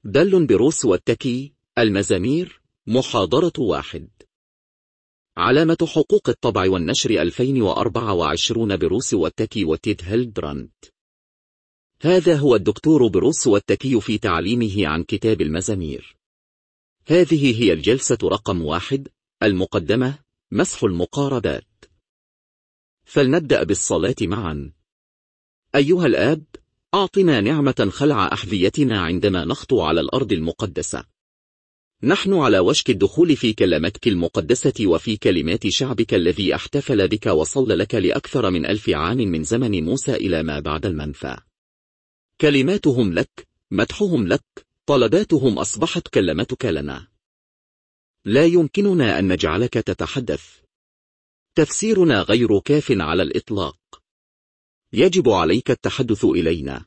دل بروس والتكي، المزامير، محاضرة 1. علامة حقوق الطبع والنشر 2024 بروس والتكي وتيد هيلدراند. هذا هو الدكتور بروس والتكي في تعليمه عن كتاب المزامير. هذه هي الجلسة رقم 1، المقدمة، مسح المقاربات. فلنبدأ بالصلاة معا. أيها الآب، أعطنا نعمة خلع أحذيتنا عندما نخطو على الأرض المقدسة. نحن على وشك الدخول في كلمتك المقدسة وفي كلمات شعبك الذي احتفل بك وصلى لك لأكثر من 1000 عام من زمن موسى إلى ما بعد المنفى. كلماتهم لك، مدحهم لك، طلباتهم أصبحت كلمتك لنا. لا يمكننا أن نجعلك تتحدث. تفسيرنا غير كاف على الإطلاق. يجب عليك التحدث إلينا.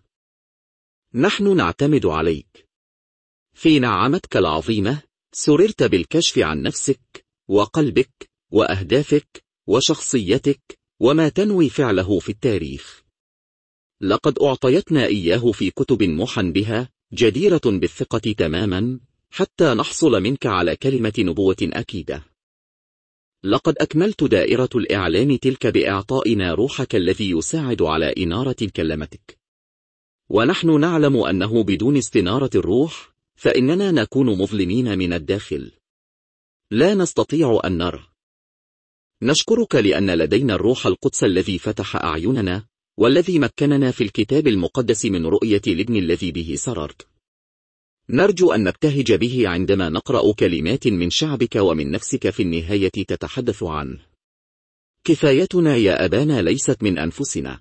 نحن نعتمد عليك. في نعمتك العظيمة سررت بالكشف عن نفسك وقلبك وأهدافك وشخصيتك وما تنوي فعله في التاريخ. لقد أعطيتنا إياه في كتب محن بها جديرة بالثقة تماما حتى نحصل منك على كلمة نبوة أكيدة. لقد أكملت دائرة الإعلان تلك بإعطائنا روحك الذي يساعد على إنارة كلمتك. ونحن نعلم أنه بدون استنارة الروح فإننا نكون مظلمين من الداخل. لا نستطيع أن نرى. نشكرك لأن لدينا الروح القدس الذي فتح أعيننا والذي مكننا في الكتاب المقدس من رؤية الابن الذي به سررت. نرجو أن نبتهج به عندما نقرأ كلمات من شعبك ومن نفسك في النهاية تتحدث عنه. كفايتنا يا أبانا ليست من أنفسنا.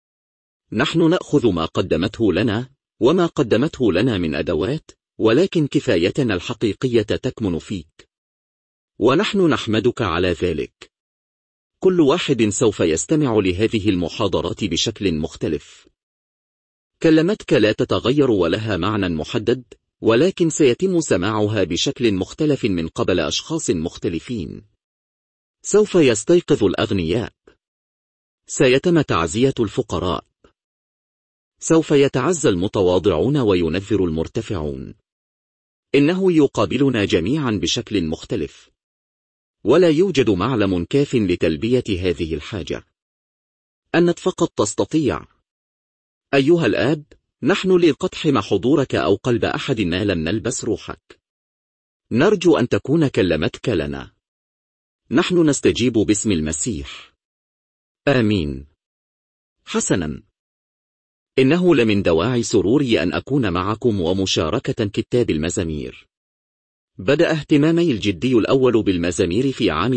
نحن نأخذ ما قدمته لنا وما قدمته لنا من أدوات، ولكن كفايتنا الحقيقية تكمن فيك. ونحن نحمدك على ذلك. كل واحد سوف يستمع لهذه المحاضرات بشكل مختلف. كلمتك لا تتغير ولها معنى محدد، ولكن سيتم سماعها بشكل مختلف من قبل أشخاص مختلفين. سوف يستيقظ الأغنياء. سيتم تعزية الفقراء. سوف يتعزى المتواضعون وينذر المرتفعون. إنه يقابلنا جميعا بشكل مختلف. ولا يوجد معلم كاف لتلبية هذه الحاجة. أنت فقط تستطيع. أيها الآب، نحن لقتحم حضورك أو قلب أحد ما لم نلبس روحك. نرجو أن تكون كلمتك لنا. نحن نستجيب باسم المسيح. آمين. حسنا. إنه لمن دواعي سروري أن أكون معكم ومشاركة كتاب المزامير. بدأ اهتمامي الجدي الأول بالمزامير في عام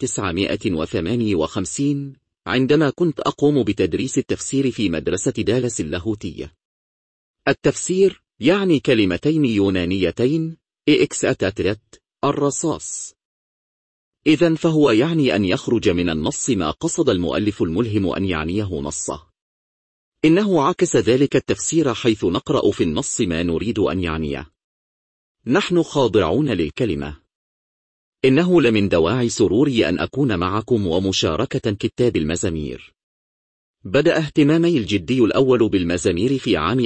1958 عندما كنت أقوم بتدريس التفسير في مدرسة دالاس اللاهوتية. التفسير يعني كلمتين يونانيتين إكساتاترت، الرصاص. إذن فهو يعني أن يخرج من النص ما قصد المؤلف الملهم أن يعنيه نصه. إنه عكس ذلك التفسير حيث نقرأ في النص ما نريد أن يعنيه. نحن خاضعون للكلمة. إنه لمن دواعي سروري أن أكون معكم ومشاركة كتاب المزامير. بدأ اهتمامي الجدي الأول بالمزامير في عام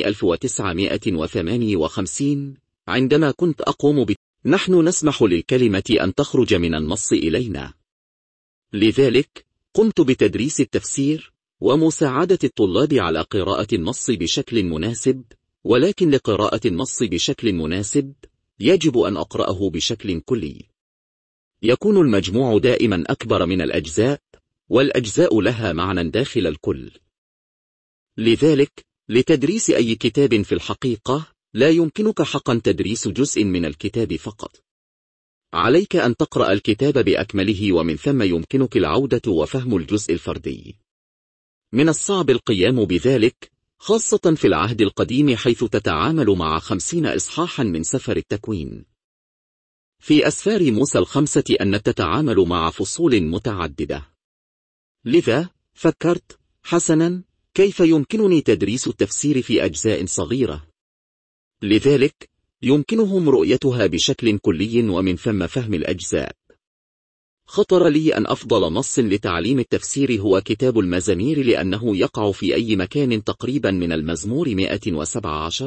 1958 عندما كنت أقوم نحن نسمح للكلمة أن تخرج من النص إلينا. لذلك قمت بتدريس التفسير ومساعدة الطلاب على قراءة النص بشكل مناسب، ولكن لقراءة النص بشكل مناسب يجب أن أقرأه بشكل كلي. يكون المجموع دائما أكبر من الأجزاء، والأجزاء لها معنى داخل الكل. لذلك لتدريس أي كتاب في الحقيقة لا يمكنك حقا تدريس جزء من الكتاب فقط. عليك أن تقرأ الكتاب بأكمله ومن ثم يمكنك العودة وفهم الجزء الفردي. من الصعب القيام بذلك، خاصة في العهد القديم حيث تتعامل مع 50 إصحاحا من سفر التكوين. في أسفار موسى الخمسة أن تتعامل مع فصول متعددة. لذا فكرت، حسنا، كيف يمكنني تدريس التفسير في أجزاء صغيرة؟ لذلك يمكنهم رؤيتها بشكل كلي ومن ثم فهم الأجزاء. خطر لي أن أفضل نص لتعليم التفسير هو كتاب المزامير، لأنه يقع في أي مكان تقريبا من المزمور 117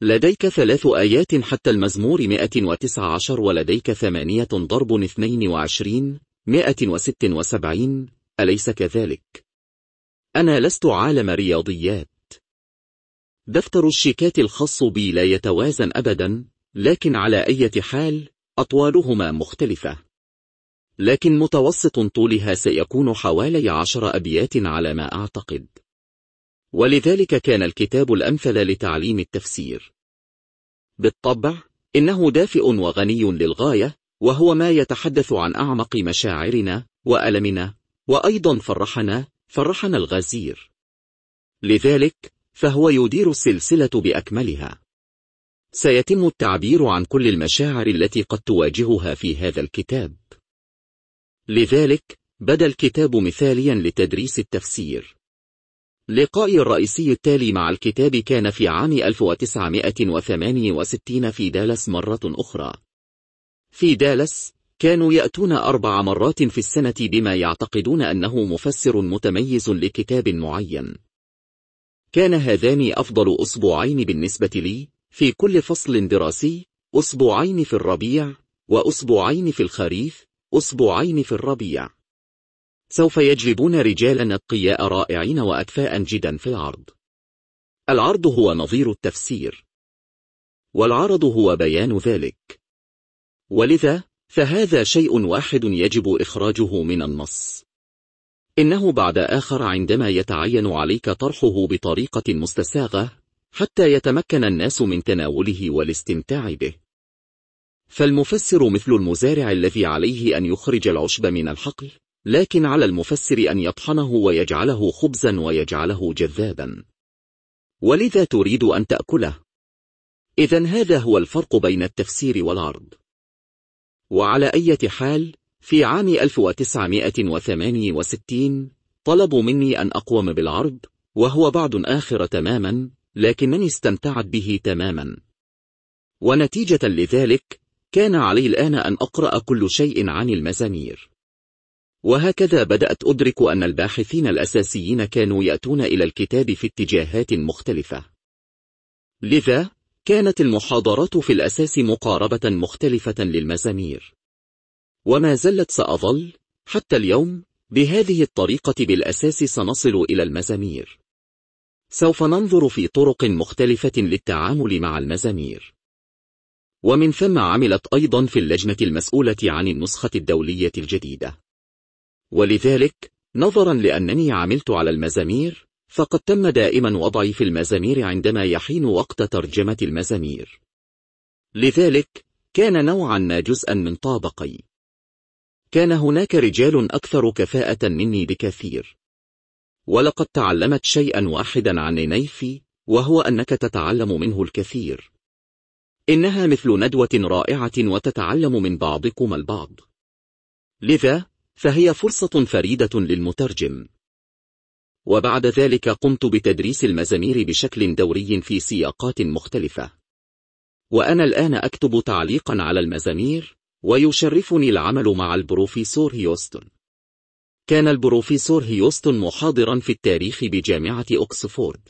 لديك 3 آيات حتى المزمور 119 ولديك 8 ضرب 22 176، أليس كذلك؟ أنا لست عالم رياضيات. دفتر الشيكات الخاص بي لا يتوازن أبدا، لكن على أي حال أطوالهما مختلفة، لكن متوسط طولها سيكون حوالي 10 أبيات على ما أعتقد. ولذلك كان الكتاب الأمثل لتعليم التفسير. بالطبع إنه دافئ وغني للغاية، وهو ما يتحدث عن أعمق مشاعرنا وألمنا، وأيضا فرحنا الغزير. لذلك فهو يدير السلسلة بأكملها. سيتم التعبير عن كل المشاعر التي قد تواجهها في هذا الكتاب. لذلك بدا الكتاب مثاليا لتدريس التفسير. لقائي الرئيسي التالي مع الكتاب كان في عام 1968 في دالاس مرة أخرى. في دالاس كانوا يأتون 4 مرات في السنة بما يعتقدون أنه مفسر متميز لكتاب معين. كان هذان أفضل أسبوعين بالنسبة لي في كل فصل دراسي، أسبوعين في الربيع وأسبوعين في الخريف، أسبوعين في الربيع. سوف يجلبون رجالا أتقياء رائعين وأكفاء جدا في العرض. العرض هو نظير التفسير، والعرض هو بيان ذلك. ولذا فهذا شيء واحد يجب إخراجه من النص. إنه بعد آخر عندما يتعين عليك طرحه بطريقة مستساغة حتى يتمكن الناس من تناوله والاستمتاع به. فالمفسر مثل المزارع الذي عليه أن يخرج العشب من الحقل، لكن على المفسر أن يطحنه ويجعله خبزا ويجعله جذابا، ولذا تريد أن تأكله. إذن هذا هو الفرق بين التفسير والعرض. وعلى أي حال في عام 1968 طلبوا مني أن أقوم بالعرض، وهو بعد آخر تماما، لكنني استمتعت به تماما. ونتيجة لذلك كان علي الآن أن أقرأ كل شيء عن المزامير. وهكذا بدأت أدرك أن الباحثين الأساسيين كانوا يأتون إلى الكتاب في اتجاهات مختلفة. لذا كانت المحاضرات في الأساس مقاربة مختلفة للمزامير، وما زلت سأظل حتى اليوم بهذه الطريقة. بالأساس سنصل إلى المزامير. سوف ننظر في طرق مختلفة للتعامل مع المزامير، ومن ثم عملت أيضا في اللجنة المسؤولة عن النسخة الدولية الجديدة. ولذلك نظرا لأنني عملت على المزامير، فقد تم دائما وضعي في المزامير عندما يحين وقت ترجمة المزامير. لذلك كان نوعا ما جزءا من طابقي. كان هناك رجال أكثر كفاءة مني بكثير، ولقد تعلمت شيئا واحدا عن نينيفي، وهو أنك تتعلم منه الكثير. إنها مثل ندوة رائعة وتتعلم من بعضكم البعض. لذا فهي فرصة فريدة للمترجم. وبعد ذلك قمت بتدريس المزامير بشكل دوري في سياقات مختلفة. وأنا الآن أكتب تعليقا على المزامير، ويشرفني العمل مع البروفيسور هيوستن. كان البروفيسور هيوستن محاضرا في التاريخ بجامعة أكسفورد،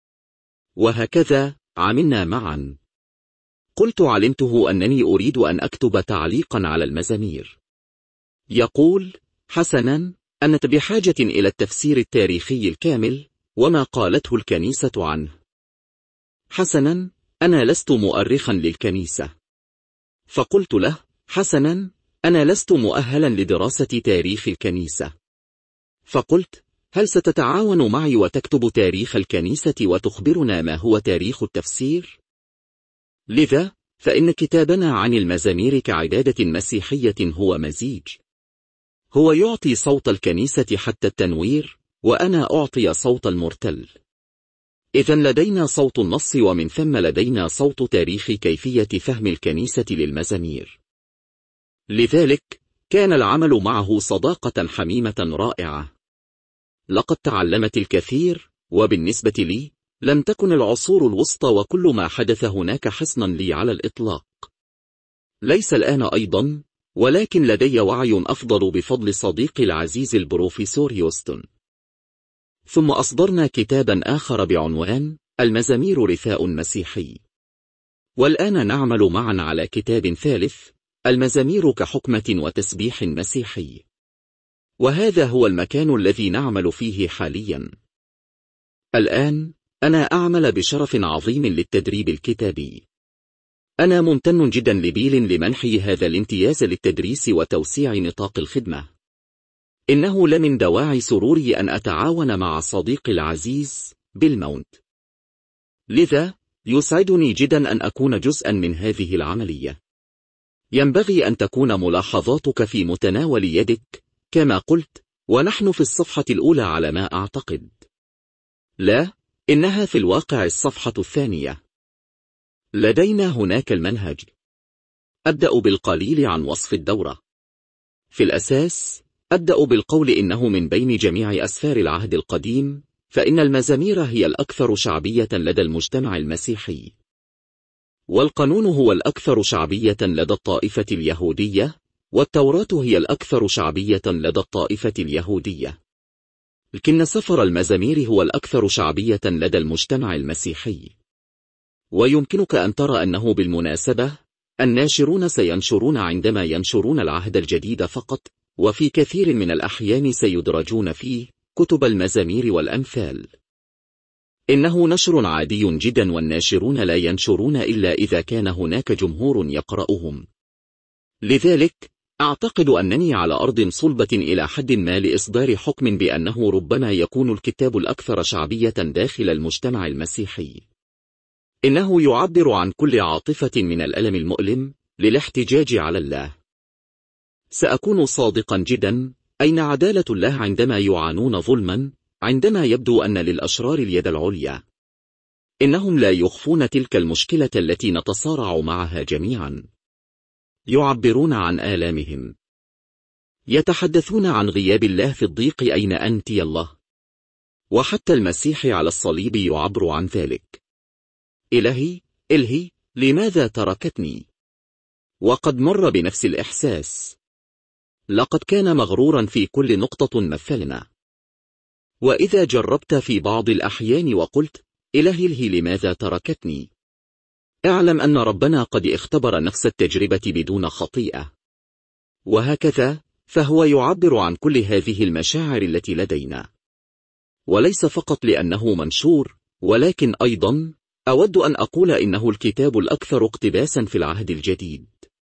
وهكذا عملنا معا. قلت علمته أنني أريد أن أكتب تعليقا على المزامير. يقول: حسنا، أنت بحاجة إلى التفسير التاريخي الكامل وما قالته الكنيسة عنه. حسنا، أنا لست مؤرخا للكنيسة. فقلت له: حسنا، أنا لست مؤهلا لدراسة تاريخ الكنيسة. فقلت: هل ستتعاون معي وتكتب تاريخ الكنيسة وتخبرنا ما هو تاريخ التفسير؟ لذا فإن كتابنا عن المزامير كعدادة مسيحية هو مزيج. هو يعطي صوت الكنيسة حتى التنوير، وأنا أعطي صوت المرتل. إذن لدينا صوت النص، ومن ثم لدينا صوت تاريخ كيفية فهم الكنيسة للمزامير. لذلك كان العمل معه صداقة حميمة رائعة. لقد تعلمت الكثير، وبالنسبة لي لم تكن العصور الوسطى وكل ما حدث هناك حصنا لي على الإطلاق. ليس الآن أيضا، ولكن لدي وعي أفضل بفضل صديقي العزيز البروفيسور هيوستن. ثم أصدرنا كتابا آخر بعنوان المزامير رثاء مسيحي. والآن نعمل معا على كتاب ثالث، المزامير كحكمة وتسبيح مسيحي، وهذا هو المكان الذي نعمل فيه حاليا. الآن أنا أعمل بشرف عظيم للتدريب الكتابي. أنا ممتن جدا لبيل لمنحي هذا الامتياز للتدريس وتوسيع نطاق الخدمة. إنه لمن دواعي سروري أن أتعاون مع صديقي العزيز بيل ماونت. لذا يسعدني جدا أن أكون جزءا من هذه العملية. ينبغي أن تكون ملاحظاتك في متناول يدك كما قلت، ونحن في الصفحة الأولى على ما أعتقد. لا، إنها في الواقع الصفحة الثانية. لدينا هناك المنهج. أبدأ بالقليل عن وصف الدورة. في الأساس أبدأ بالقول إنه من بين جميع أسفار العهد القديم فإن المزامير هي الأكثر شعبية لدى المجتمع المسيحي، والقانون هو الأكثر شعبية لدى الطائفة اليهودية، والتوراة هي الأكثر شعبية لدى الطائفة اليهودية، لكن سفر المزامير هو الأكثر شعبية لدى المجتمع المسيحي. ويمكنك أن ترى أنه بالمناسبة الناشرون سينشرون عندما ينشرون العهد الجديد فقط، وفي كثير من الأحيان سيدرجون فيه كتب المزامير والأمثال. إنه نشر عادي جدا، والناشرون لا ينشرون إلا إذا كان هناك جمهور يقرأهم. لذلك أعتقد أنني على أرض صلبة إلى حد ما لإصدار حكم بأنه ربما يكون الكتاب الأكثر شعبية داخل المجتمع المسيحي. إنه يعبر عن كل عاطفة من الألم المؤلم للاحتجاج على الله. سأكون صادقا جدا، أين عدالة الله عندما يعانون ظلما، عندما يبدو أن للأشرار اليد العليا؟ إنهم لا يخفون تلك المشكلة التي نتصارع معها جميعا. يعبرون عن آلامهم. يتحدثون عن غياب الله في الضيق. أين أنت يا الله؟ وحتى المسيح على الصليب يعبر عن ذلك. إلهي، إلهي، لماذا تركتني؟ وقد مر بنفس الإحساس. لقد كان مغرورا في كل نقطة مثلنا. وإذا جربت في بعض الأحيان وقلت إلهي إلهي لماذا تركتني، اعلم أن ربنا قد اختبر نفس التجربة بدون خطيئة. وهكذا فهو يعبر عن كل هذه المشاعر التي لدينا، وليس فقط لأنه منشور، ولكن أيضا أود أن أقول إنه الكتاب الأكثر اقتباسا في العهد الجديد.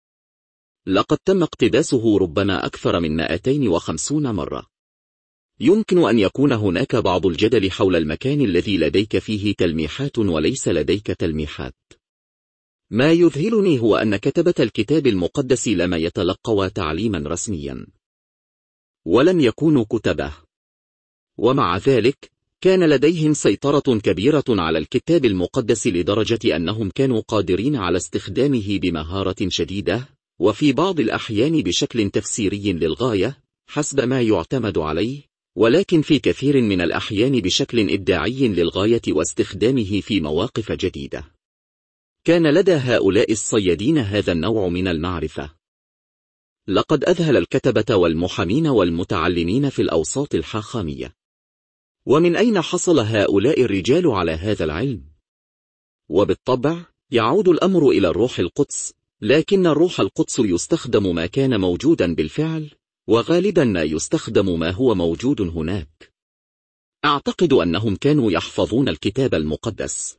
لقد تم اقتباسه ربما أكثر من 250 مرة. يمكن أن يكون هناك بعض الجدل حول المكان الذي لديك فيه تلميحات وليس لديك تلميحات. ما يذهلني هو أن كتبة الكتاب المقدس لم يتلقوا تعليما رسميا، ولم يكونوا كتبه، ومع ذلك كان لديهم سيطرة كبيرة على الكتاب المقدس لدرجة أنهم كانوا قادرين على استخدامه بمهارة شديدة، وفي بعض الأحيان بشكل تفسيري للغاية حسب ما يعتمد عليه، ولكن في كثير من الأحيان بشكل إبداعي للغاية واستخدامه في مواقف جديدة. كان لدى هؤلاء الصيادين هذا النوع من المعرفة. لقد أذهل الكتبة والمحامين والمتعلمين في الأوساط الحاخامية. ومن أين حصل هؤلاء الرجال على هذا العلم؟ وبالطبع يعود الأمر إلى الروح القدس، لكن الروح القدس يستخدم ما كان موجودا بالفعل، وغالبا ما يستخدم ما هو موجود هناك. أعتقد أنهم كانوا يحفظون الكتاب المقدس،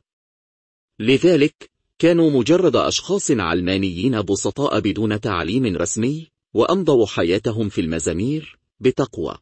لذلك كانوا مجرد أشخاص علمانيين بسطاء بدون تعليم رسمي، وأمضوا حياتهم في المزامير بتقوى.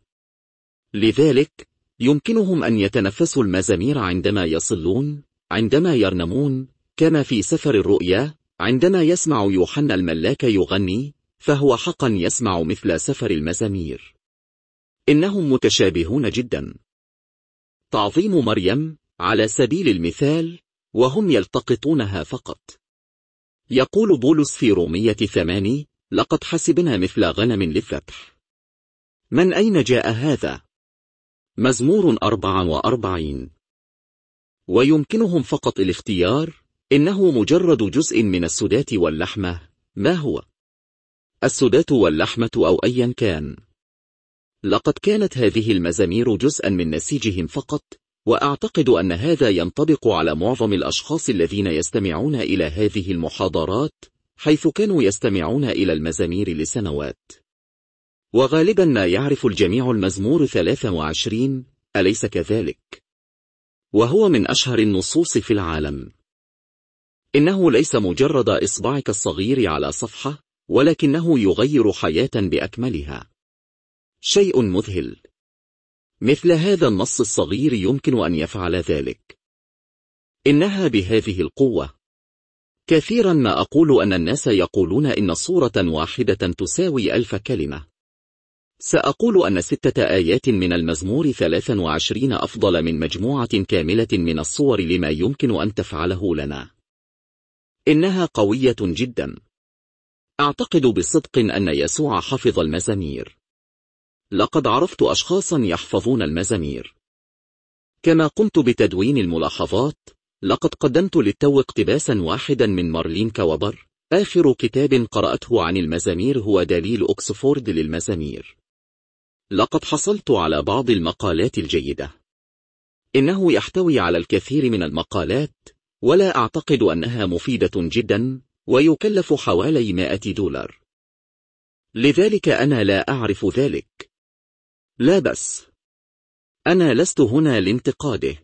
لذلك يمكنهم أن يتنفسوا المزامير عندما يصلون، عندما يرنمون، كما في سفر الرؤيا عندما يسمع يوحنا الملاك يغني، فهو حقا يسمع مثل سفر المزامير. إنهم متشابهون جدا. تعظيم مريم على سبيل المثال، وهم يلتقطونها فقط. يقول بولس في رومية 8: لقد حسبنا مثل غنم للذبح. من أين جاء هذا؟ مزمور 44. ويمكنهم فقط الاختيار. إنه مجرد جزء من السدات واللحمة. ما هو السدات واللحمة أو أيا كان؟ لقد كانت هذه المزامير جزءا من نسيجهم فقط، وأعتقد أن هذا ينطبق على معظم الأشخاص الذين يستمعون إلى هذه المحاضرات، حيث كانوا يستمعون إلى المزامير لسنوات. وغالبا ما يعرف الجميع المزمور 23، أليس كذلك؟ وهو من أشهر النصوص في العالم. إنه ليس مجرد إصبعك الصغير على صفحة، ولكنه يغير حياة بأكملها. شيء مذهل. مثل هذا النص الصغير يمكن أن يفعل ذلك. إنها بهذه القوة. كثيرا ما أقول أن الناس يقولون إن صورة واحدة تساوي 1000 كلمة. سأقول أن 6 آيات من المزمور 23 أفضل من مجموعة كاملة من الصور لما يمكن أن تفعله لنا. إنها قوية جدا. أعتقد بصدق أن يسوع حفظ المزامير. لقد عرفت أشخاصا يحفظون المزامير. كما قمت بتدوين الملاحظات، لقد قدمت للتو اقتباسا واحدا من مارلين كوبر. آخر كتاب قرأته عن المزامير هو دليل أكسفورد للمزامير. لقد حصلت على بعض المقالات الجيدة. إنه يحتوي على الكثير من المقالات، ولا أعتقد أنها مفيدة جدا، ويكلف حوالي $100. لذلك أنا لا أعرف ذلك. لا بس. أنا لست هنا لانتقاده.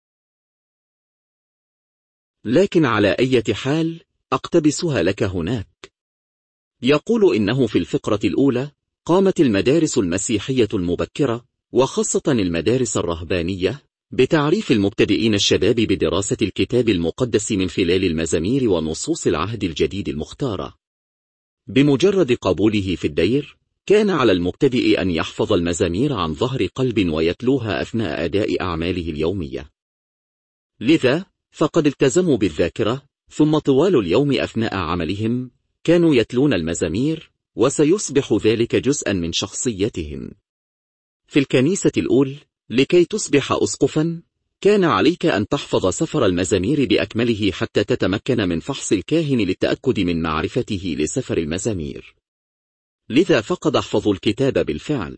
لكن على أي حال، أقتبسها لك هناك. يقول إنه في الفقرة الأولى، قامت المدارس المسيحية المبكرة، وخاصة المدارس الرهبانية، بتعريف المبتدئين الشباب بدراسة الكتاب المقدس من خلال المزامير ونصوص العهد الجديد المختارة. بمجرد قبوله في الدير، كان على المبتدئ أن يحفظ المزامير عن ظهر قلب ويتلوها أثناء أداء أعماله اليومية. لذا، فقد التزموا بالذاكرة، ثم طوال اليوم أثناء عملهم، كانوا يتلون المزامير، وسيصبح ذلك جزءا من شخصيتهم. في الكنيسة الأولى، لكي تصبح أسقفا، كان عليك أن تحفظ سفر المزامير بأكمله حتى تتمكن من فحص الكاهن للتأكد من معرفته لسفر المزامير. لذا فقد احفظوا الكتاب بالفعل.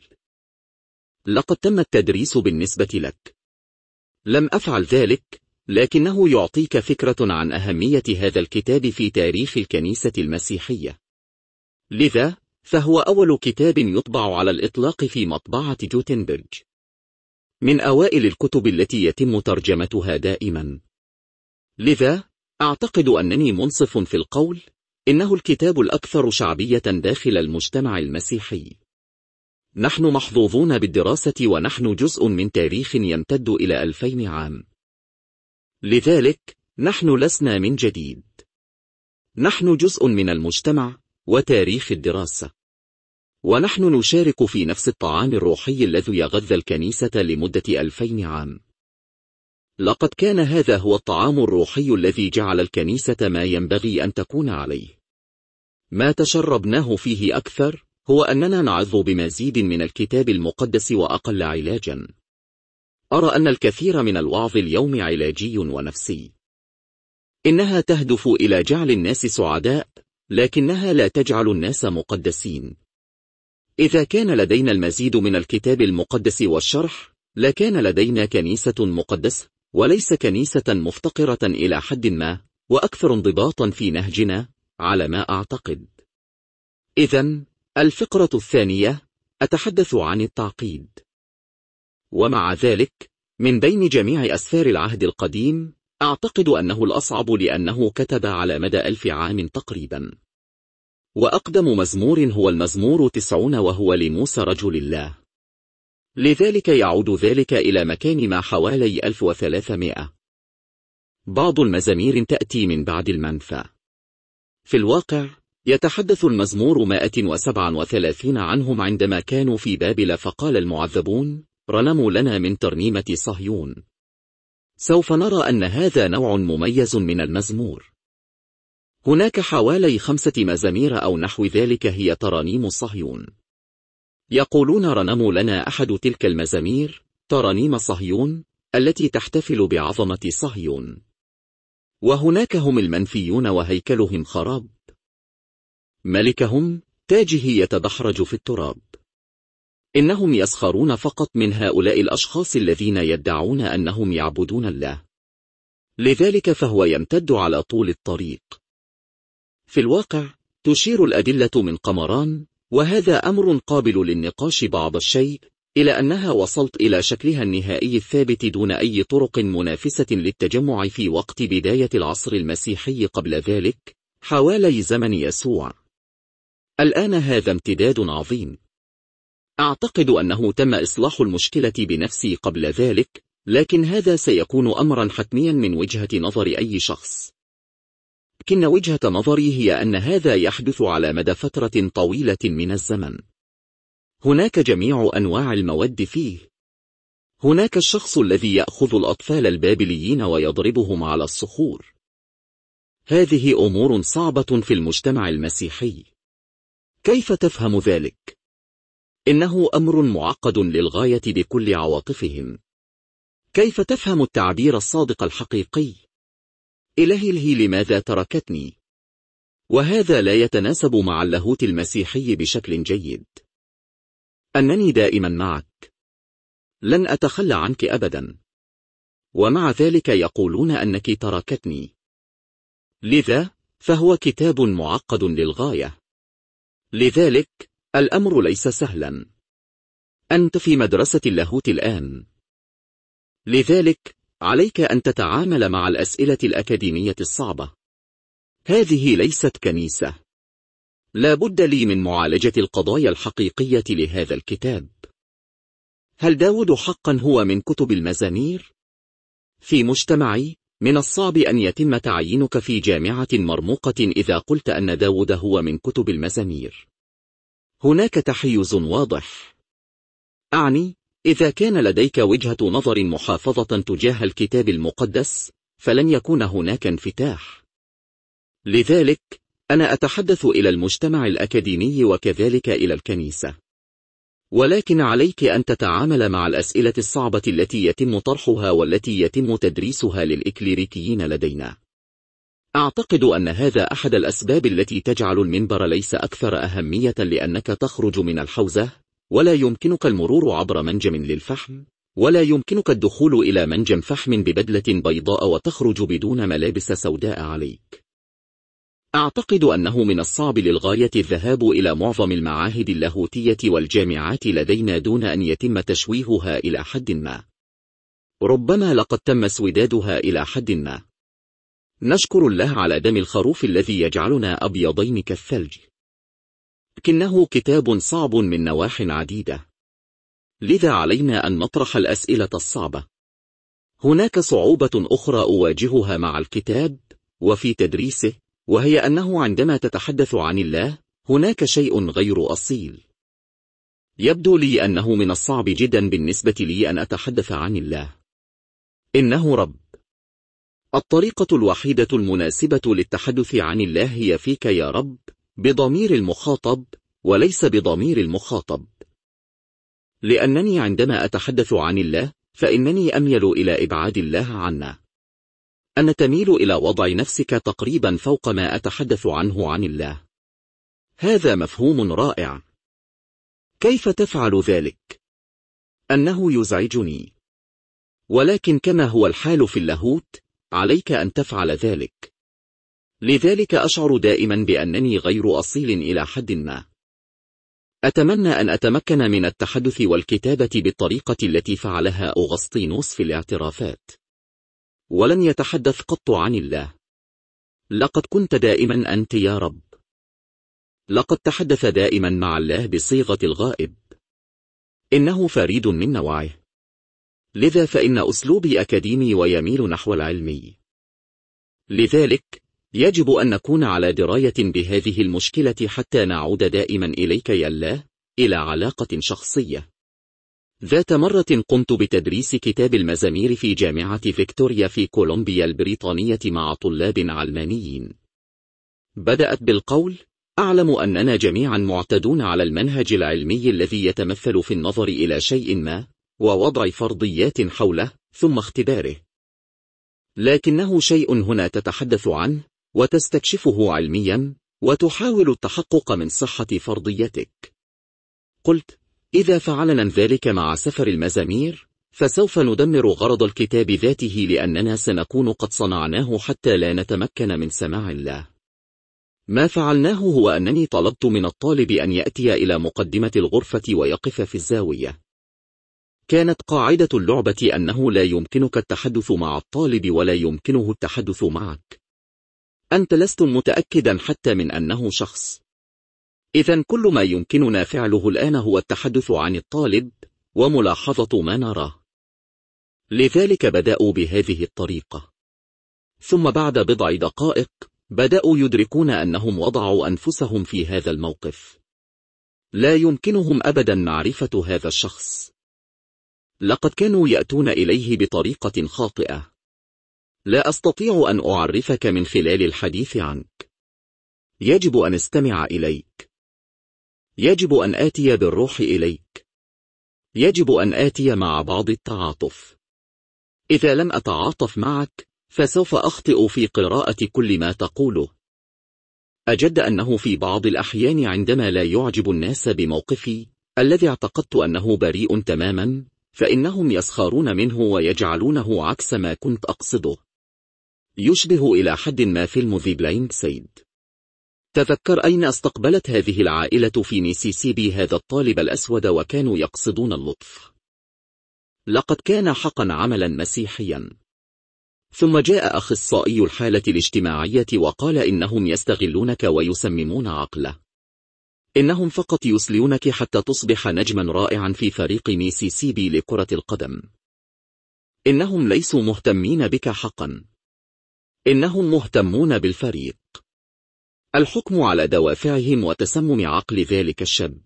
لقد تم التدريس بالنسبة لك. لم أفعل ذلك، لكنه يعطيك فكرة عن أهمية هذا الكتاب في تاريخ الكنيسة المسيحية. لذا، فهو أول كتاب يطبع على الإطلاق في مطبعة جوتنبرج. من أوائل الكتب التي يتم ترجمتها دائما. لذا، أعتقد أنني منصف في القول، إنه الكتاب الأكثر شعبية داخل المجتمع المسيحي. نحن محظوظون بالدراسة ونحن جزء من تاريخ يمتد إلى 2000 عام. لذلك، نحن لسنا من جديد. نحن جزء من المجتمع وتاريخ الدراسة. ونحن نشارك في نفس الطعام الروحي الذي يغذى الكنيسة لمدة 2000 عام. لقد كان هذا هو الطعام الروحي الذي جعل الكنيسة ما ينبغي أن تكون عليه. ما تشربناه فيه أكثر، هو أننا نعظ بمزيد من الكتاب المقدس وأقل علاجا. أرى أن الكثير من الوعظ اليوم علاجي ونفسي. إنها تهدف إلى جعل الناس سعداء، لكنها لا تجعل الناس مقدسين. إذا كان لدينا المزيد من الكتاب المقدس والشرح، لكان لدينا كنيسة مقدسة، وليس كنيسة مفتقرة إلى حد ما، وأكثر انضباطا في نهجنا، على ما أعتقد. إذن، الفقرة الثانية، أتحدث عن التعقيد. ومع ذلك، من بين جميع أسفار العهد القديم، أعتقد أنه الأصعب لأنه كتب على مدى 1000 عام تقريبا. وأقدم مزمور هو المزمور 90، وهو لموسى رجل الله. لذلك يعود ذلك إلى مكان ما حوالي 1300. بعض المزامير تأتي من بعد المنفى. في الواقع، يتحدث المزمور 137 عنهم عندما كانوا في بابل، فقال المعذبون: رنموا لنا من ترنيمة صهيون. سوف نرى أن هذا نوع مميز من المزمور. هناك حوالي 5 مزامير أو نحو ذلك هي ترانيم صهيون. يقولون رنموا لنا أحد تلك المزامير، ترانيم صهيون، التي تحتفل بعظمة صهيون. وهناك هم المنفيون وهيكلهم خراب. ملكهم، تاجه يتدحرج في التراب. إنهم يسخرون فقط من هؤلاء الأشخاص الذين يدعون أنهم يعبدون الله، لذلك فهو يمتد على طول الطريق. في الواقع تشير الأدلة من قمران، وهذا أمر قابل للنقاش بعض الشيء، إلى أنها وصلت إلى شكلها النهائي الثابت دون أي طرق منافسة للتجمع في وقت بداية العصر المسيحي قبل ذلك حوالي زمن يسوع. الآن هذا امتداد عظيم. أعتقد أنه تم إصلاح المشكلة بنفسي قبل ذلك، لكن هذا سيكون أمرا حتميا من وجهة نظر أي شخص. لكن وجهة نظري هي أن هذا يحدث على مدى فترة طويلة من الزمن. هناك جميع أنواع المواد فيه. هناك الشخص الذي يأخذ الأطفال البابليين ويضربهم على الصخور. هذه أمور صعبة في المجتمع المسيحي. كيف تفهم ذلك؟ إنه أمر معقد للغاية بكل عواطفهم. كيف تفهم التعبير الصادق الحقيقي؟ إلهي لماذا تركتني؟ وهذا لا يتناسب مع اللاهوت المسيحي بشكل جيد. أنني دائما معك، لن أتخلى عنك أبدا، ومع ذلك يقولون أنك تركتني. لذا فهو كتاب معقد للغاية. لذلك الأمر ليس سهلا. أنت في مدرسة اللاهوت الآن، لذلك عليك أن تتعامل مع الأسئلة الأكاديمية الصعبة. هذه ليست كنيسة. لا بد لي من معالجة القضايا الحقيقية لهذا الكتاب. هل داود حقا هو من كتب المزامير؟ في مجتمعي من الصعب أن يتم تعيينك في جامعة مرموقة إذا قلت أن داود هو من كتب المزامير. هناك تحيز واضح. أعني إذا كان لديك وجهة نظر محافظة تجاه الكتاب المقدس، فلن يكون هناك انفتاح. لذلك أنا أتحدث إلى المجتمع الأكاديمي وكذلك إلى الكنيسة. ولكن عليك أن تتعامل مع الأسئلة الصعبة التي يتم طرحها والتي يتم تدريسها للإكليريكيين لدينا. أعتقد أن هذا أحد الأسباب التي تجعل المنبر ليس أكثر أهمية، لأنك تخرج من الحوزة ولا يمكنك المرور عبر منجم للفحم، ولا يمكنك الدخول إلى منجم فحم ببدلة بيضاء وتخرج بدون ملابس سوداء عليك. أعتقد أنه من الصعب للغاية الذهاب إلى معظم المعاهد اللاهوتية والجامعات لدينا دون أن يتم تشويهها إلى حد ما. ربما لقد تم اسودادها إلى حد ما. نشكر الله على دم الخروف الذي يجعلنا أبيضين كالثلج. لكنه كتاب صعب من نواح عديدة، لذا علينا أن نطرح الأسئلة الصعبة. هناك صعوبة أخرى أواجهها مع الكتاب وفي تدريسه، وهي أنه عندما تتحدث عن الله هناك شيء غير أصيل. يبدو لي أنه من الصعب جدا بالنسبة لي أن أتحدث عن الله. إنه رب. الطريقة الوحيدة المناسبة للتحدث عن الله هي فيك يا رب، بضمير المخاطب وليس بضمير المخاطب. لأنني عندما أتحدث عن الله فإنني أميل إلى إبعاد الله عنا. أنا تميل إلى وضع نفسك تقريبا فوق ما أتحدث عنه عن الله. هذا مفهوم رائع. كيف تفعل ذلك؟ أنه يزعجني. ولكن كما هو الحال في اللاهوت عليك أن تفعل ذلك. لذلك أشعر دائما بأنني غير أصيل إلى حد ما. أتمنى أن أتمكن من التحدث والكتابة بالطريقة التي فعلها أغسطينوس في الاعترافات. ولن يتحدث قط عن الله. لقد كنت دائما أنت يا رب. لقد تحدث دائما مع الله بصيغة الغائب. إنه فريد من نوعه. لذا فإن أسلوبي أكاديمي ويميل نحو العلمي. لذلك يجب أن نكون على دراية بهذه المشكلة حتى نعود دائما إليك يا الله، إلى علاقة شخصية. ذات مرة قمت بتدريس كتاب المزامير في جامعة فيكتوريا في كولومبيا البريطانية مع طلاب علمانيين. بدأت بالقول: أعلم أننا جميعا معتدون على المنهج العلمي الذي يتمثل في النظر إلى شيء ما ووضع فرضيات حوله ثم اختباره. لكنه شيء هنا تتحدث عنه وتستكشفه علميا وتحاول التحقق من صحة فرضيتك. قلت: إذا فعلنا ذلك مع سفر المزامير، فسوف ندمر غرض الكتاب ذاته، لأننا سنكون قد صنعناه حتى لا نتمكن من سماع الله. ما فعلناه هو أنني طلبت من الطالب أن يأتي إلى مقدمة الغرفة ويقف في الزاوية. كانت قاعدة اللعبة أنه لا يمكنك التحدث مع الطالب ولا يمكنه التحدث معك. أنت لست متأكدا حتى من أنه شخص. إذن كل ما يمكننا فعله الآن هو التحدث عن الطالب وملاحظة ما نراه. لذلك بدأوا بهذه الطريقة. ثم بعد بضع دقائق بدأوا يدركون أنهم وضعوا أنفسهم في هذا الموقف. لا يمكنهم أبدا معرفة هذا الشخص. لقد كانوا يأتون إليه بطريقة خاطئة. لا أستطيع أن أعرفك من خلال الحديث عنك. يجب أن أستمع إليك. يجب أن آتي بالروح إليك. يجب أن آتي مع بعض التعاطف. إذا لم أتعاطف معك فسوف أخطئ في قراءة كل ما تقوله. أجد أنه في بعض الأحيان عندما لا يعجب الناس بموقفي الذي اعتقدت أنه بريء تماما، فإنهم يسخرون منه ويجعلونه عكس ما كنت أقصده. يشبه إلى حد ما فيلم ذا بلايند سيد. تذكر أين استقبلت هذه العائلة في ميسيسيبي هذا الطالب الأسود وكانوا يقصدون اللطف. لقد كان حقا عملا مسيحيا. ثم جاء أخصائي الحالة الاجتماعية وقال إنهم يستغلونك ويسممون عقله. إنهم فقط يسليونك حتى تصبح نجما رائعا في فريق ميسيسيبي لكرة القدم. إنهم ليسوا مهتمين بك حقا. إنهم مهتمون بالفريق. الحكم على دوافعهم وتسمم عقل ذلك الشاب.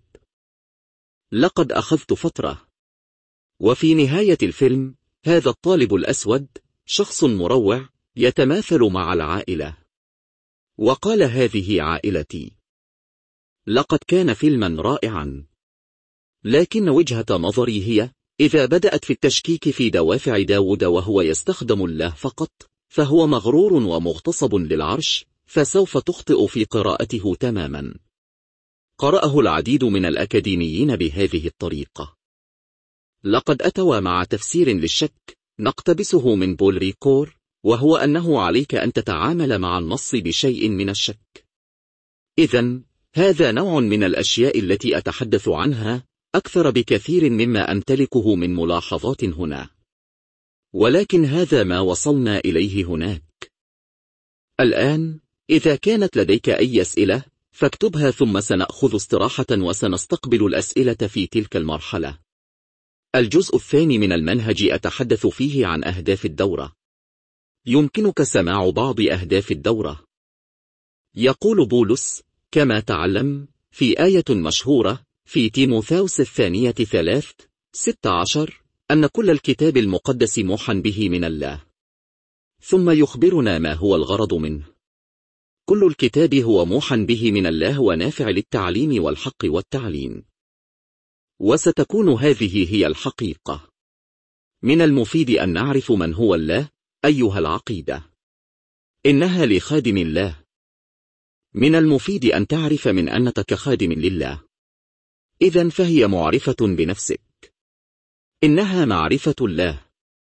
لقد أخذت فترة. وفي نهاية الفيلم هذا الطالب الأسود شخص مروع يتماثل مع العائلة. وقال هذه عائلتي. لقد كان فيلما رائعا. لكن وجهة نظري هي إذا بدأت في التشكيك في دوافع داود وهو يستخدم الله فقط، فهو مغرور ومغتصب للعرش، فسوف تخطئ في قراءته تماما. قرأه العديد من الأكاديميين بهذه الطريقة. لقد أتوا مع تفسير للشك نقتبسه من بول ريكور، وهو أنه عليك أن تتعامل مع النص بشيء من الشك. إذن هذا نوع من الأشياء التي أتحدث عنها أكثر بكثير مما أمتلكه من ملاحظات هنا. ولكن هذا ما وصلنا إليه هناك. الآن إذا كانت لديك أي أسئلة فاكتبها، ثم سنأخذ استراحة وسنستقبل الأسئلة في تلك المرحلة. الجزء الثاني من المنهج أتحدث فيه عن أهداف الدورة. يمكنك سماع بعض أهداف الدورة. يقول بولس كما تعلم في آية مشهورة في تيموثاوس الثانية 3:16 أن كل الكتاب المقدس موحى به من الله. ثم يخبرنا ما هو الغرض منه. كل الكتاب هو موحى به من الله ونافع للتعليم والحق والتعليم. وستكون هذه هي الحقيقة. من المفيد أن نعرف من هو الله أيها العقيدة. إنها لخادم الله. من المفيد أن تعرف من أنك كخادم لله. إذن فهي معرفة بنفسك. إنها معرفة الله.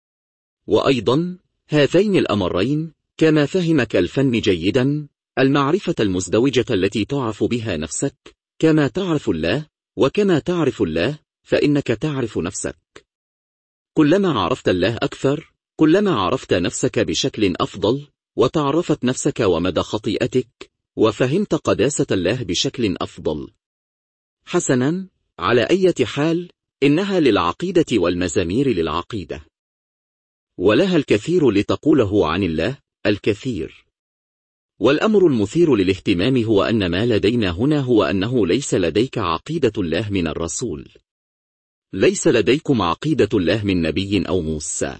وأيضا هذين الأمرين كما فهمك الفن جيدا، المعرفة المزدوجة التي تعرف بها نفسك كما تعرف الله، وكما تعرف الله فإنك تعرف نفسك. كلما عرفت الله أكثر كلما عرفت نفسك بشكل أفضل، وتعرفت نفسك ومدى خطيئتك، وفهمت قداسة الله بشكل أفضل. حسنا، على أي حال إنها للعقيدة والمزامير للعقيدة. ولها الكثير لتقوله عن الله، الكثير. والأمر المثير للاهتمام هو أن ما لدينا هنا هو أنه ليس لديك عقيدة الله من الرسول. ليس لديكم عقيدة الله من نبي أو موسى.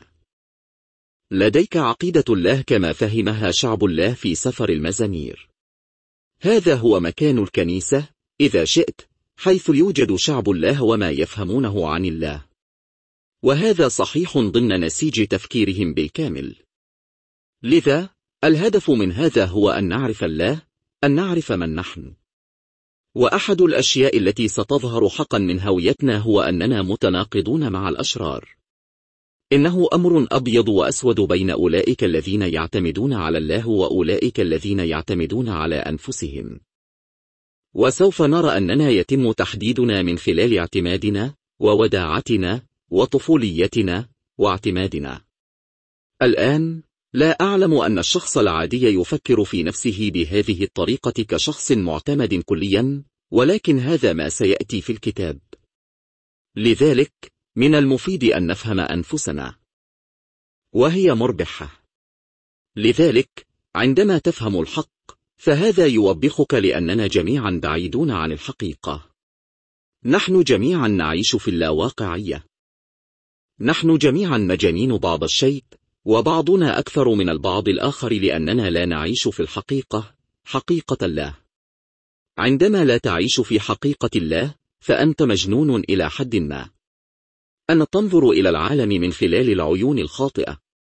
لديك عقيدة الله كما فهمها شعب الله في سفر المزامير. هذا هو مكان الكنيسة إذا شئت، حيث يوجد شعب الله وما يفهمونه عن الله. وهذا صحيح ضمن نسيج تفكيرهم بالكامل. لذا الهدف من هذا هو أن نعرف الله، أن نعرف من نحن. وأحد الأشياء التي ستظهر حقا من هويتنا هو أننا متناقضون مع الأشرار. إنه أمر أبيض وأسود بين أولئك الذين يعتمدون على الله وأولئك الذين يعتمدون على أنفسهم. وسوف نرى أننا يتم تحديدنا من خلال اعتمادنا ووداعتنا وطفوليتنا واعتمادنا. الآن لا أعلم أن الشخص العادي يفكر في نفسه بهذه الطريقة كشخص معتمد كليا، ولكن هذا ما سيأتي في الكتاب. لذلك من المفيد أن نفهم أنفسنا، وهي مربحة. لذلك عندما تفهم الحق فهذا يوبخك، لأننا جميعا بعيدون عن الحقيقة. نحن جميعا نعيش في اللاواقعية. نحن جميعا مجانين بعض الشيء، وبعضنا أكثر من البعض الآخر، لأننا لا نعيش في الحقيقة، حقيقة الله. عندما لا تعيش في حقيقة الله فأنت مجنون إلى حد ما. أن تنظر إلى العالم من خلال العيون الخاطئة.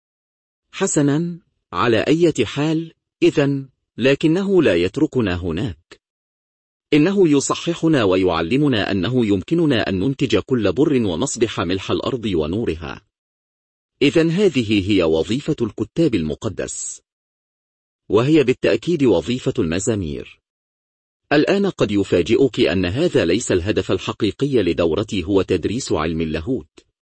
حسنا، على أي حال إذن، لكنه لا يتركنا هناك. إنه يصححنا ويعلمنا أنه يمكننا أن ننتج كل بر ونصبح ملح الأرض ونورها. إذن هذه هي وظيفة الكتاب المقدس، وهي بالتأكيد وظيفة المزامير. الآن قد يفاجئك أن هذا ليس الهدف الحقيقي لدورتي، هو تدريس علم اللاهوت.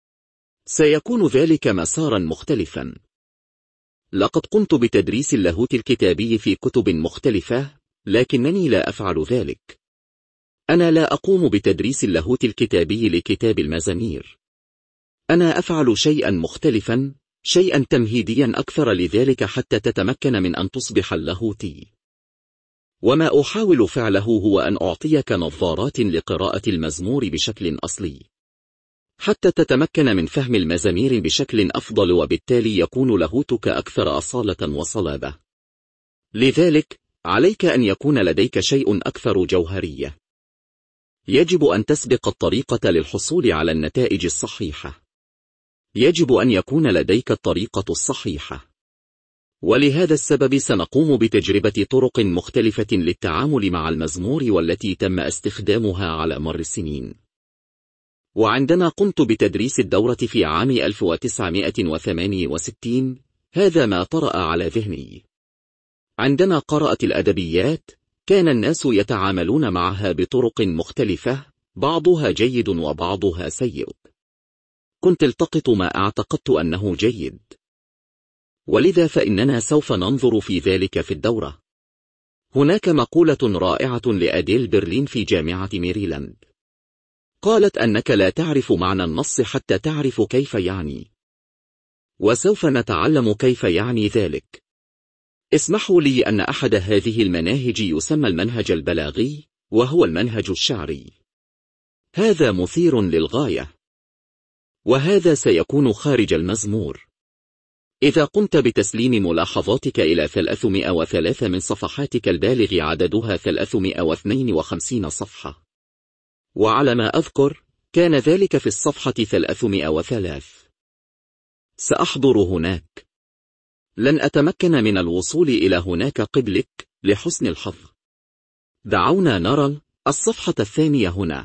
سيكون ذلك مسارا مختلفا. لقد قمت بتدريس اللاهوت الكتابي في كتب مختلفة، لكنني لا أفعل ذلك. أنا لا أقوم بتدريس اللاهوت الكتابي لكتاب المزامير. أنا أفعل شيئا مختلفا، شيئا تمهيديا أكثر لذلك حتى تتمكن من أن تصبح اللاهوتي. وما أحاول فعله هو أن أعطيك نظارات لقراءة المزمور بشكل أصلي، حتى تتمكن من فهم المزامير بشكل أفضل، وبالتالي يكون لاهوتك أكثر أصالة وصلابة. لذلك عليك أن يكون لديك شيء أكثر جوهرية. يجب أن تسبق الطريقة للحصول على النتائج الصحيحة. يجب أن يكون لديك الطريقة الصحيحة. ولهذا السبب سنقوم بتجربة طرق مختلفة للتعامل مع المزمور، والتي تم استخدامها على مر السنين. وعندما قمت بتدريس الدورة في عام 1968 هذا ما طرأ على ذهني. عندما قرأت الأدبيات كان الناس يتعاملون معها بطرق مختلفة، بعضها جيد وبعضها سيء. كنت التقط ما اعتقدت أنه جيد، ولذا فإننا سوف ننظر في ذلك في الدورة. هناك مقولة رائعة لأديل برلين في جامعة ميريلاند. قالت أنك لا تعرف معنى النص حتى تعرف كيف يعني، وسوف نتعلم كيف يعني ذلك. اسمحوا لي أن أحد هذه المناهج يسمى المنهج البلاغي، وهو المنهج الشعري. هذا مثير للغاية، وهذا سيكون خارج المزمور. إذا قمت بتسليم ملاحظاتك إلى 303 من صفحاتك البالغ عددها 352 صفحة، وعلى ما أذكر كان ذلك في الصفحة 303. سأحضر هناك. لن أتمكن من الوصول إلى هناك قبلك لحسن الحظ. دعونا نرى الصفحة الثانية هنا.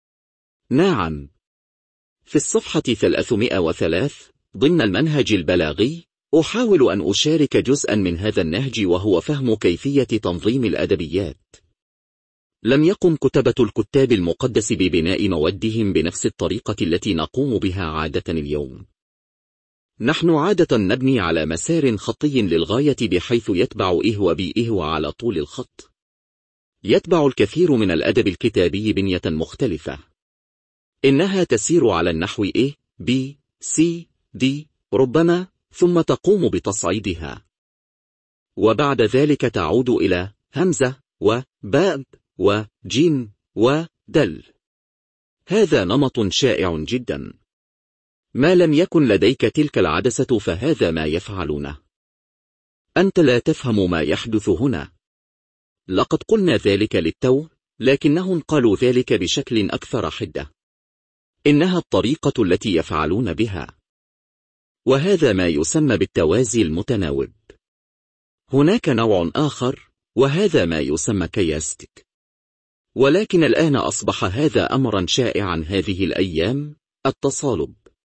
نعم، في الصفحة 303 ضمن المنهج البلاغي أحاول أن أشارك جزءا من هذا النهج، وهو فهم كيفية تنظيم الأدبيات. لم يقم كتبة الكتاب المقدس ببناء موادهم بنفس الطريقة التي نقوم بها عادة اليوم. نحن عادة نبني على مسار خطي للغاية، بحيث يتبع إيه وبإيه على طول الخط. يتبع الكثير من الأدب الكتابي بنية مختلفة. إنها تسير على النحو A B C D ربما، ثم تقوم بتصعيدها، وبعد ذلك تعود إلى همزة وباء وجيم ودل. هذا نمط شائع جدا. ما لم يكن لديك تلك العدسة فهذا ما يفعلونه. أنت لا تفهم ما يحدث هنا. لقد قلنا ذلك للتو، لكنهم قالوا ذلك بشكل أكثر حدة. إنها الطريقة التي يفعلون بها، وهذا ما يسمى بالتوازي المتناوب. هناك نوع آخر، وهذا ما يسمى كياستيك. ولكن الآن أصبح هذا أمرا شائعا هذه الأيام. التصالب.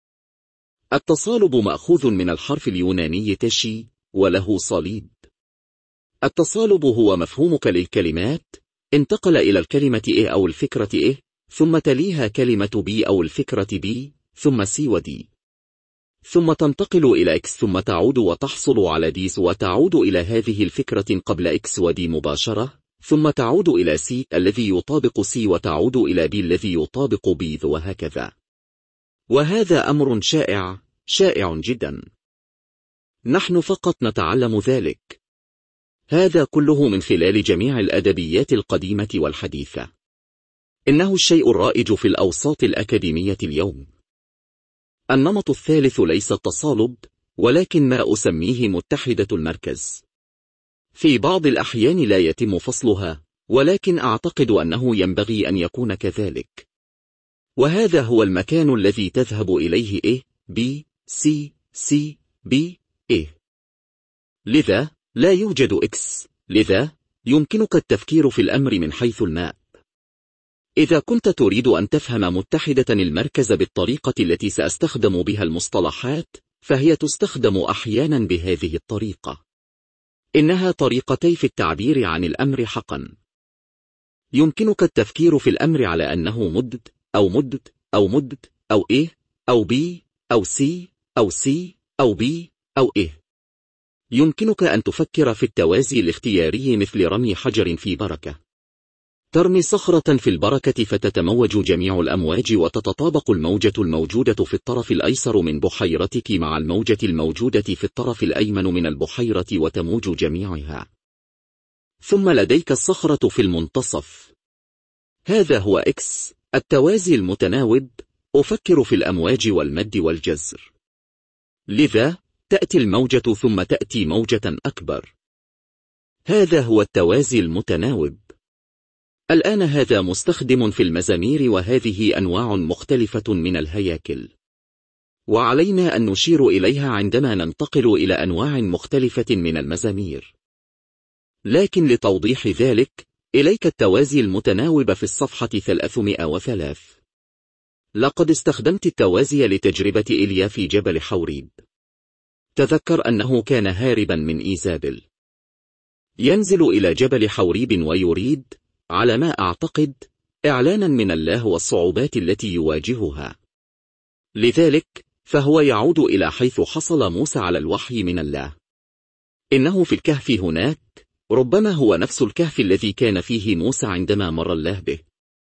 التصالب مأخوذ من الحرف اليوناني تشي، وله صليب. التصالب هو مفهومك للكلمات، انتقل إلى الكلمة إيه أو الفكرة إيه، ثم تليها كلمة بي أو الفكرة بي، ثم سي ودي، ثم تنتقل إلى إكس، ثم تعود وتحصل على ديس، وتعود إلى هذه الفكرة قبل إكس ودي مباشرة، ثم تعود إلى سي الذي يطابق سي، وتعود إلى بي الذي يطابق بي، وهكذا. وهذا أمر شائع جدا. نحن فقط نتعلم ذلك. هذا كله من خلال جميع الأدبيات القديمة والحديثة. إنه الشيء الرائج في الأوساط الأكاديمية اليوم. النمط الثالث ليس التصالب، ولكن ما أسميه متحدة المركز. في بعض الأحيان لا يتم فصلها، ولكن أعتقد أنه ينبغي أن يكون كذلك. وهذا هو المكان الذي تذهب إليه A B C C B A. لذا لا يوجد X، لذا يمكنك التفكير في الأمر من حيث الماء. إذا كنت تريد أن تفهم متحدة المركز بالطريقة التي سأستخدم بها المصطلحات، فهي تستخدم أحيانا بهذه الطريقة. إنها طريقتي في التعبير عن الأمر حقا. يمكنك التفكير في الأمر على أنه مد أو مد أو مد أو إيه أو بي أو سي أو سي أو بي أو إيه. يمكنك أن تفكر في التوازي الاختياري مثل رمي حجر في بركة. ترمي صخرة في البركة فتتموج جميع الأمواج، وتتطابق الموجة الموجودة في الطرف الأيسر من بحيرتك مع الموجة الموجودة في الطرف الأيمن من البحيرة، وتموج جميعها. ثم لديك الصخرة في المنتصف. هذا هو إكس، التوازي المتناوب. أفكر في الأمواج والمد والجزر. لذا تأتي الموجة ثم تأتي موجة أكبر. هذا هو التوازي المتناوب. الآن هذا مستخدم في المزامير، وهذه أنواع مختلفة من الهياكل، وعلينا أن نشير إليها عندما ننتقل إلى أنواع مختلفة من المزامير. لكن لتوضيح ذلك، إليك التوازي المتناوب في الصفحة 303. لقد استخدمت التوازي لتجربة إيليا في جبل حوريب. تذكر أنه كان هاربا من إيزابل. ينزل إلى جبل حوريب ويريد، على ما أعتقد، إعلانا من الله والصعوبات التي يواجهها. لذلك فهو يعود إلى حيث حصل موسى على الوحي من الله. إنه في الكهف هناك، ربما هو نفس الكهف الذي كان فيه موسى عندما مر الله به.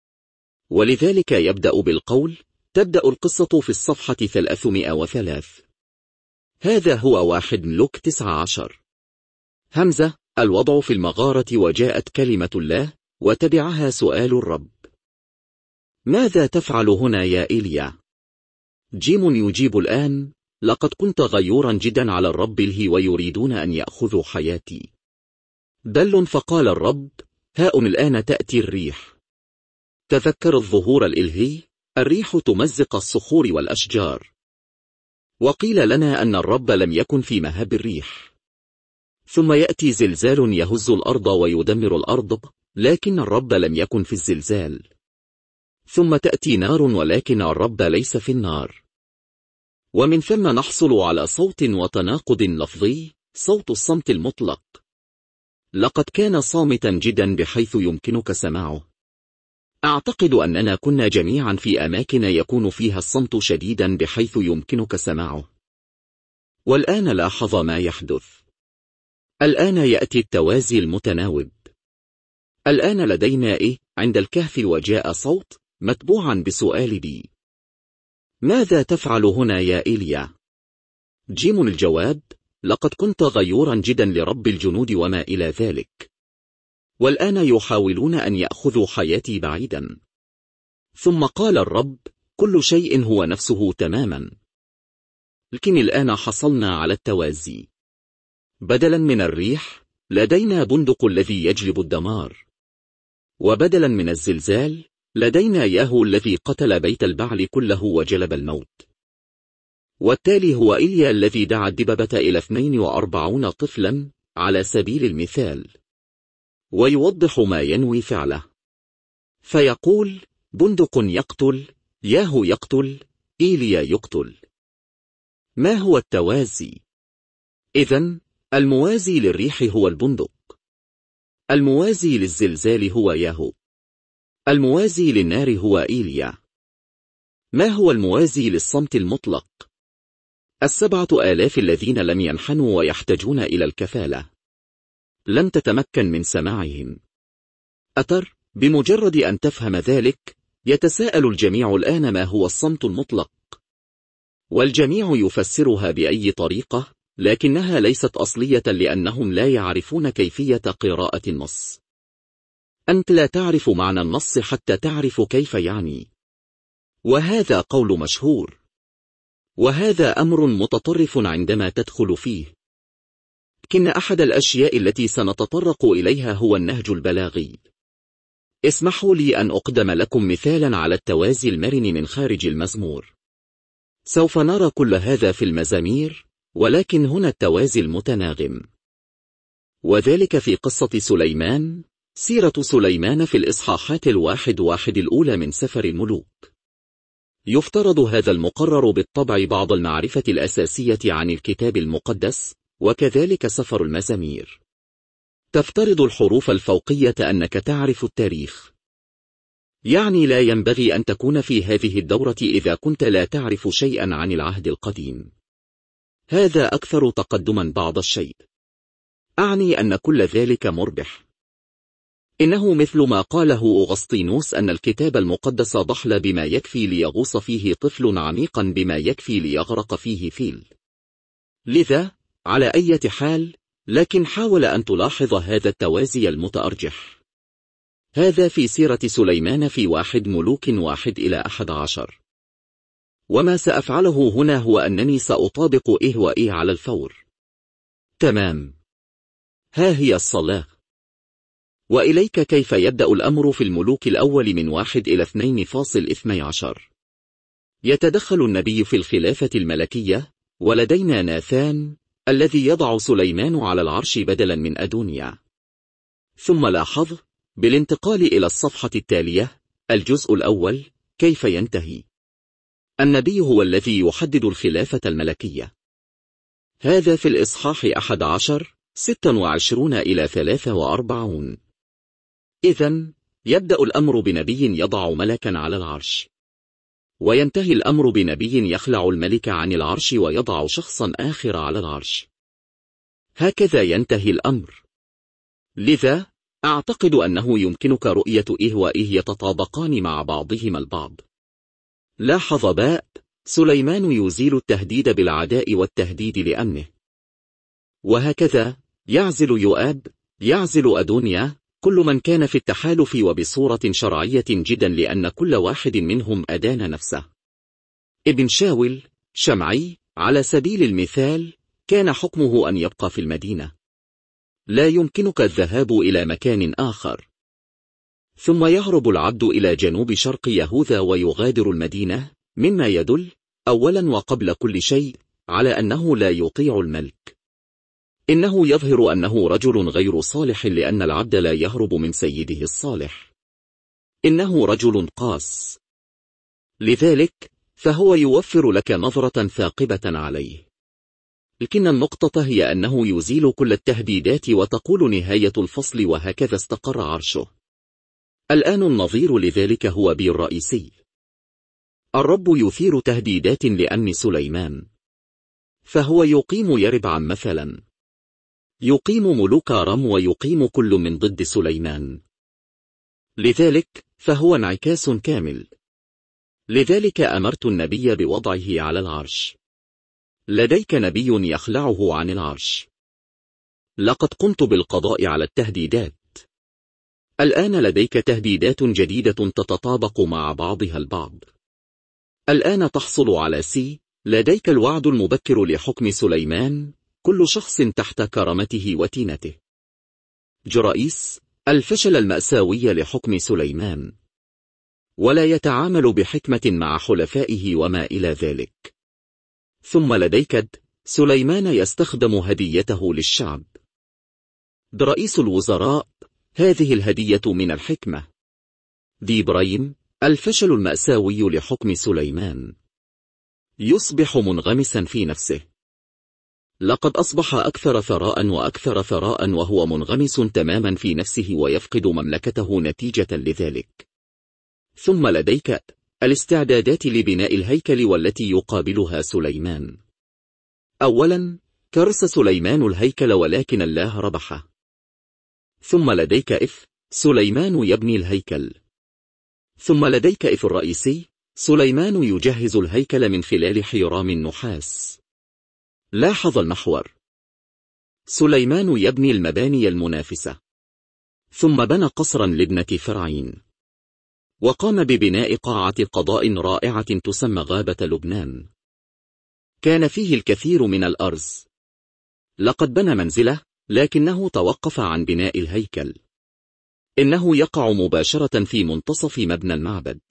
ولذلك يبدأ بالقول: تبدأ القصة في الصفحة 303. هذا هو 1 ملوك 19. همزة: الوضع في المغارة، وجاءت كلمة الله، وتبعها سؤال الرب: ماذا تفعل هنا يا إيليا؟ جيم يجيب الآن: لقد كنت غيورا جدا على الرب الهي، ويريدون أن يأخذوا حياتي. دل: فقال الرب: هاؤم الآن تأتي الريح. تذكر الظهور الإلهي، الريح تمزق الصخور والأشجار. وقيل لنا أن الرب لم يكن في مهب الريح. ثم يأتي زلزال يهز الأرض ويدمر الأرض، لكن الرب لم يكن في الزلزال. ثم تأتي نار، ولكن الرب ليس في النار. ومن ثم نحصل على صوت وتناقض لفظي، صوت الصمت المطلق. لقد كان صامتا جدا بحيث يمكنك سماعه. أعتقد أننا كنا جميعا في أماكن يكون فيها الصمت شديدا بحيث يمكنك سماعه. والآن لاحظ ما يحدث. الآن يأتي التوازي المتناوب. الآن لدينا إيه عند الكهف، وجاء صوت متبوعا بسؤال بي: ماذا تفعل هنا يا إيليا؟ جيم الجواب: لقد كنت غيورا جدا لرب الجنود وما إلى ذلك. والآن يحاولون أن يأخذوا حياتي بعيدا. ثم قال الرب: كل شيء هو نفسه تماما. لكن الآن حصلنا على التوازي. بدلا من الريح لدينا بندق الذي يجلب الدمار. وبدلا من الزلزال لدينا ياهو الذي قتل بيت البعل كله وجلب الموت. والتالي هو إيليا الذي دعا الدببة إلى 42 طفلا على سبيل المثال، ويوضح ما ينوي فعله. فيقول: بندق يقتل، ياهو يقتل، إيليا يقتل. ما هو التوازي؟ إذن الموازي للريح هو البندق، الموازي للزلزال هو ياهو، الموازي للنار هو إيليا. ما هو الموازي للصمت المطلق؟ 7,000 الذين لم ينحنوا ويحتاجون إلى الكفالة، لم تتمكن من سماعهم. بمجرد أن تفهم ذلك يتساءل الجميع الآن: ما هو الصمت المطلق؟ والجميع يفسرها بأي طريقة، لكنها ليست أصلية لأنهم لا يعرفون كيفية قراءة النص. أنت لا تعرف معنى النص حتى تعرف كيف يعني، وهذا قول مشهور، وهذا أمر متطرف عندما تدخل فيه. لكن أحد الأشياء التي سنتطرق إليها هو النهج البلاغي. اسمحوا لي أن أقدم لكم مثالا على التوازي المرن من خارج المزمور. سوف نرى كل هذا في المزامير، ولكن هنا التوازي المتناغم، وذلك في قصة سليمان. سيرة سليمان في الإصحاحات 1 الأولى من سفر الملوك. يفترض هذا المقرر بالطبع بعض المعرفة الأساسية عن الكتاب المقدس، وكذلك سفر المزامير. تفترض الحروف الفوقية أنك تعرف التاريخ. يعني لا ينبغي أن تكون في هذه الدورة إذا كنت لا تعرف شيئا عن العهد القديم. هذا أكثر تقدما بعض الشيء. أعني أن كل ذلك مربح. إنه مثل ما قاله أغسطينوس أن الكتاب المقدس ضحل بما يكفي ليغوص فيه طفل عميقا بما يكفي ليغرق فيه فيل. لذا على أي حال، لكن حاول أن تلاحظ هذا التوازي المتأرجح. هذا في سيرة سليمان في 1 ملوك 1-11. وما سأفعله هنا هو أنني سأطابق إيه وإيه على الفور. تمام. ها هي الصلاة. وإليك كيف يبدأ الأمر في الملوك الأول من 1-2:12. يتدخل النبي في الخلافة الملكية، ولدينا ناثان الذي يضع سليمان على العرش بدلا من أدونيا. ثم لاحظ بالانتقال إلى الصفحة التالية الجزء الأول كيف ينتهي. النبي هو الذي يحدد الخلافة الملكية. هذا في الإصحاح 11 26-43. إذن يبدأ الأمر بنبي يضع ملكا على العرش، وينتهي الأمر بنبي يخلع الملك عن العرش ويضع شخصا آخر على العرش. هكذا ينتهي الأمر. لذا أعتقد أنه يمكنك رؤية إيه وإيه يتطابقان مع بعضهما البعض. لاحظ باء: سليمان يزيل التهديد بالعداء والتهديد لأمنه. وهكذا يعزل يؤاب، يعزل أدونيا، كل من كان في التحالف وبصورة شرعية جدا لأن كل واحد منهم أدان نفسه. ابن شاول شمعي على سبيل المثال كان حكمه أن يبقى في المدينة، لا يمكنك الذهاب إلى مكان آخر. ثم يهرب العبد إلى جنوب شرق يهوذا ويغادر المدينة، مما يدل أولا وقبل كل شيء على أنه لا يطيع الملك. إنه يظهر أنه رجل غير صالح لأن العبد لا يهرب من سيده الصالح. إنه رجل قاس، لذلك فهو يوفر لك نظرة ثاقبة عليه. لكن النقطة هي أنه يزيل كل التهديدات وتقول نهاية الفصل وهكذا استقر عرشه. الآن النظير لذلك هو بي الرئيسي. الرب يثير تهديدات لأمن سليمان، فهو يقيم يربعا مثلا، يقيم ملوك رم ويقيم كل من ضد سليمان. لذلك فهو انعكاس كامل. لذلك أمرت النبي بوضعه على العرش. لديك نبي يخلعه عن العرش. لقد قمت بالقضاء على التهديدات. الآن لديك تهديدات جديدة تتطابق مع بعضها البعض. الآن تحصل على لديك الوعد المبكر لحكم سليمان، كل شخص تحت كرامته وتينته. رئيس الفشل المأساوي لحكم سليمان، ولا يتعامل بحكمة مع حلفائه وما إلى ذلك. ثم لديك سليمان يستخدم هديته للشعب. رئيس الوزراء، هذه الهدية من الحكمة. ذي برايم: الفشل المأساوي لحكم سليمان. يصبح منغمسا في نفسه. لقد أصبح أكثر ثراء وأكثر ثراء وهو منغمس تماما في نفسه ويفقد مملكته نتيجة لذلك. ثم لديك الاستعدادات لبناء الهيكل والتي يقابلها سليمان. أولا، كرس سليمان الهيكل ولكن الله ربحه. ثم لديك سليمان يبني الهيكل. ثم لديك الرئيسي: سليمان يجهز الهيكل من خلال حيرام النحاس. لاحظ المحور. سليمان يبني المباني المنافسة. ثم بنى قصرا لابنة فرعين. وقام ببناء قاعة قضاء رائعة تسمى غابة لبنان. كان فيه الكثير من الأرز. لقد بنى منزله، لكنه توقف عن بناء الهيكل. إنه يقع مباشرة في منتصف مبنى المعبد.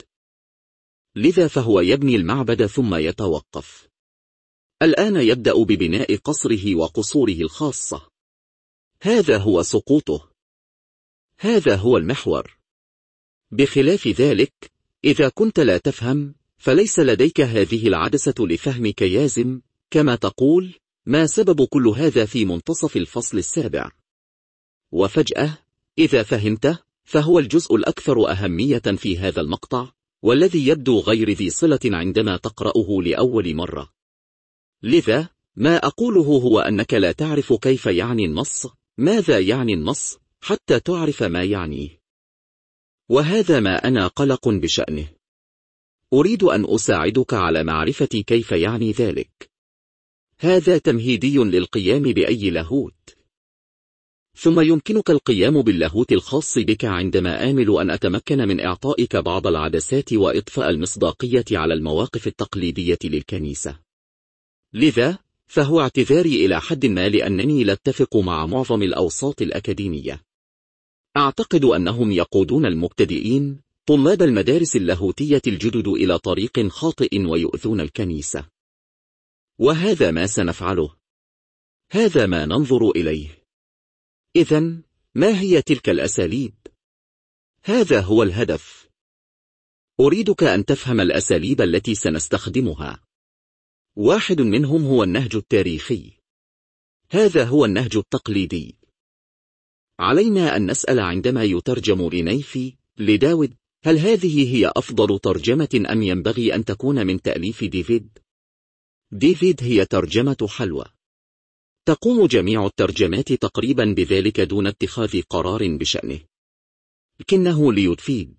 لذا فهو يبني المعبد ثم يتوقف. الآن يبدأ ببناء قصره وقصوره الخاصة. هذا هو سقوطه. هذا هو المحور. بخلاف ذلك، إذا كنت لا تفهم، فليس لديك هذه العدسة لفهمك يازم، كما تقول: ما سبب كل هذا في منتصف الفصل السابع؟ وفجأة، إذا فهمته، فهو الجزء الأكثر أهمية في هذا المقطع، والذي يبدو غير ذي صلة عندما تقرأه لأول مرة. لذا، ما أقوله هو أنك لا تعرف كيف يعني النص، ماذا يعني النص، حتى تعرف ما يعنيه. وهذا ما أنا قلق بشأنه. أريد أن أساعدك على معرفة كيف يعني ذلك. هذا تمهيدي للقيام بأي لاهوت. ثم يمكنك القيام باللاهوت الخاص بك عندما آمل أن أتمكن من إعطائك بعض العدسات وإضفاء المصداقية على المواقف التقليدية للكنيسة. لذا، فهو اعتذاري إلى حد ما لأنني لا أتفق مع معظم الأوساط الأكاديمية. أعتقد أنهم يقودون المبتدئين، طلاب المدارس اللاهوتية الجدد، إلى طريق خاطئ ويؤذون الكنيسة. وهذا ما سنفعله. هذا ما ننظر إليه. إذن، ما هي تلك الأساليب؟ هذا هو الهدف. أريدك أن تفهم الأساليب التي سنستخدمها. واحد منهم هو النهج التاريخي. هذا هو النهج التقليدي. علينا أن نسأل عندما يترجم لنيفي لداود: هل هذه هي أفضل ترجمة أم ينبغي أن تكون من تأليف ديفيد؟ ديفيد هي ترجمة حلوى. تقوم جميع الترجمات تقريبا بذلك دون اتخاذ قرار بشأنه. لكنه ليفيد.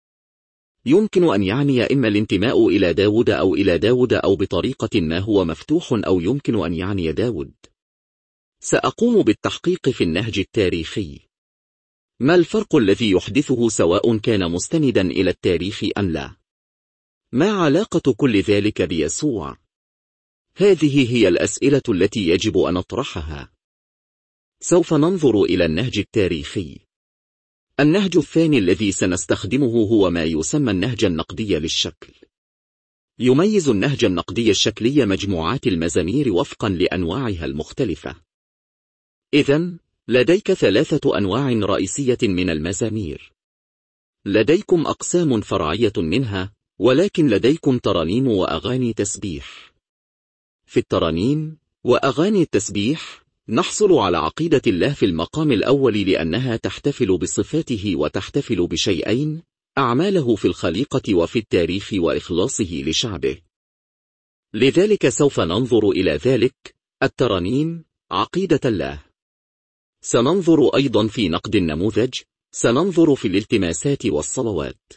يمكن أن يعني إما الانتماء إلى داود أو إلى داود أو بطريقة ما هو مفتوح، أو يمكن أن يعني داود. سأقوم بالتحقيق في النهج التاريخي. ما الفرق الذي يحدثه سواء كان مستندا إلى التاريخ أم لا؟ ما علاقة كل ذلك بيسوع؟ هذه هي الأسئلة التي يجب أن أطرحها. سوف ننظر إلى النهج التاريخي. النهج الثاني الذي سنستخدمه هو ما يسمى النهج النقدي للشكل. يميز النهج النقدي الشكلي مجموعات المزامير وفقا لأنواعها المختلفة. إذن، لديك 3 أنواع رئيسية من المزامير. لديكم أقسام فرعية منها، ولكن لديكم ترانيم وأغاني تسبيح. في الترانيم وأغاني التسبيح نحصل على عقيدة الله في المقام الأول، لأنها تحتفل بصفاته وتحتفل بشيئين: أعماله في الخليقة وفي التاريخ وإخلاصه لشعبه. لذلك سوف ننظر إلى ذلك: الترانيم، عقيدة الله. سننظر أيضا في نقد النموذج، سننظر في الالتماسات والصلوات.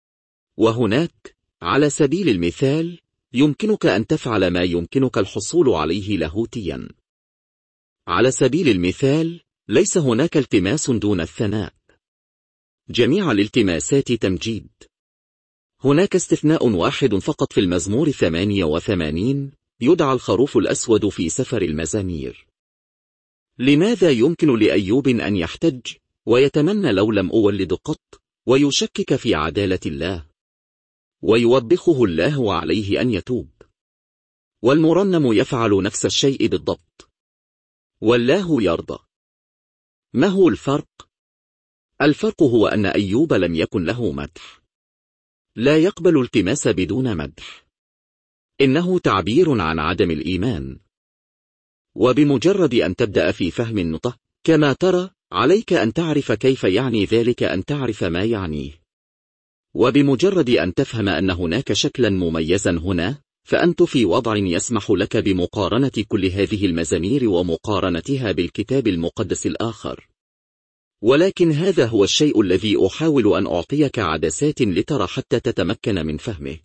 وهناك، على سبيل المثال، يمكنك أن تفعل ما يمكنك الحصول عليه لاهوتيا. على سبيل المثال، ليس هناك التماس دون الثناء. جميع الالتماسات تمجيد. هناك استثناء واحد فقط في المزمور 88، يدعى الخروف الأسود في سفر المزامير. لماذا يمكن لأيوب أن يحتج ويتمنى لو لم أولد قط، ويشكك في عدالة الله، ويوبخه الله عليه أن يتوب؟ والمرنم يفعل نفس الشيء بالضبط. والله يرضى. ما هو الفرق؟ الفرق هو أن أيوب لم يكن له مدح. لا يقبل التماس بدون مدح. إنه تعبير عن عدم الإيمان. وبمجرد أن تبدأ في فهم النطق كما ترى، عليك أن تعرف كيف يعني ذلك، أن تعرف ما يعنيه. وبمجرد أن تفهم أن هناك شكلا مميزا هنا، فأنت في وضع يسمح لك بمقارنة كل هذه المزامير ومقارنتها بالكتاب المقدس الآخر. ولكن هذا هو الشيء الذي أحاول أن أعطيك عدسات لترى حتى تتمكن من فهمه.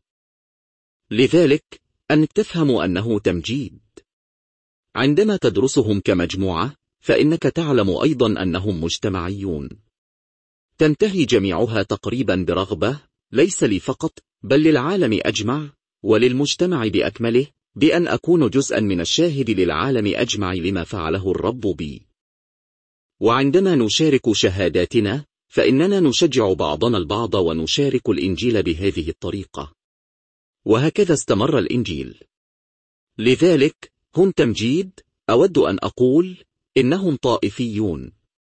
لذلك أن تفهم أنه تمجيد. عندما تدرسهم كمجموعة، فإنك تعلم أيضا أنهم مجتمعيون. تنتهي جميعها تقريبا برغبة، ليس لي فقط، بل للعالم أجمع، وللمجتمع بأكمله، بأن أكون جزءا من الشاهد للعالم أجمع لما فعله الرب بي. وعندما نشارك شهاداتنا، فإننا نشجع بعضنا البعض ونشارك الإنجيل بهذه الطريقة. وهكذا استمر الإنجيل. لذلك هم تمجيد. أود أن أقول إنهم طائفيون،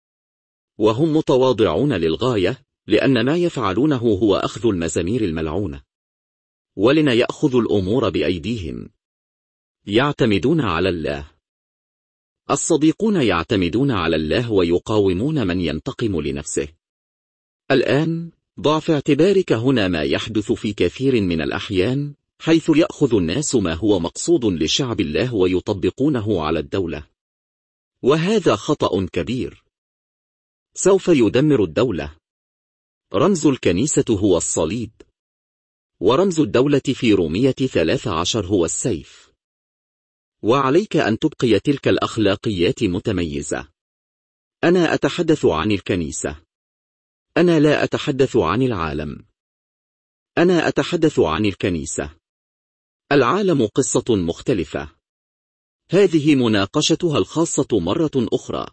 وهم متواضعون للغاية، لأن ما يفعلونه هو أخذ المزامير الملعونة ولن يأخذوا الأمور بأيديهم. يعتمدون على الله. الصديقون يعتمدون على الله ويقاومون من ينتقم لنفسه. الآن ضع في اعتبارك هنا ما يحدث في كثير من الأحيان، حيث يأخذ الناس ما هو مقصود لشعب الله ويطبقونه على الدولة. وهذا خطأ كبير. سوف يدمر الدولة. رمز الكنيسة هو الصليب، ورمز الدولة في رومية 13 هو السيف. وعليك أن تبقي تلك الأخلاقيات متميزة. أنا أتحدث عن الكنيسة. أنا لا أتحدث عن العالم. أنا أتحدث عن الكنيسة. العالم قصة مختلفة. هذه مناقشتها الخاصة مرة أخرى.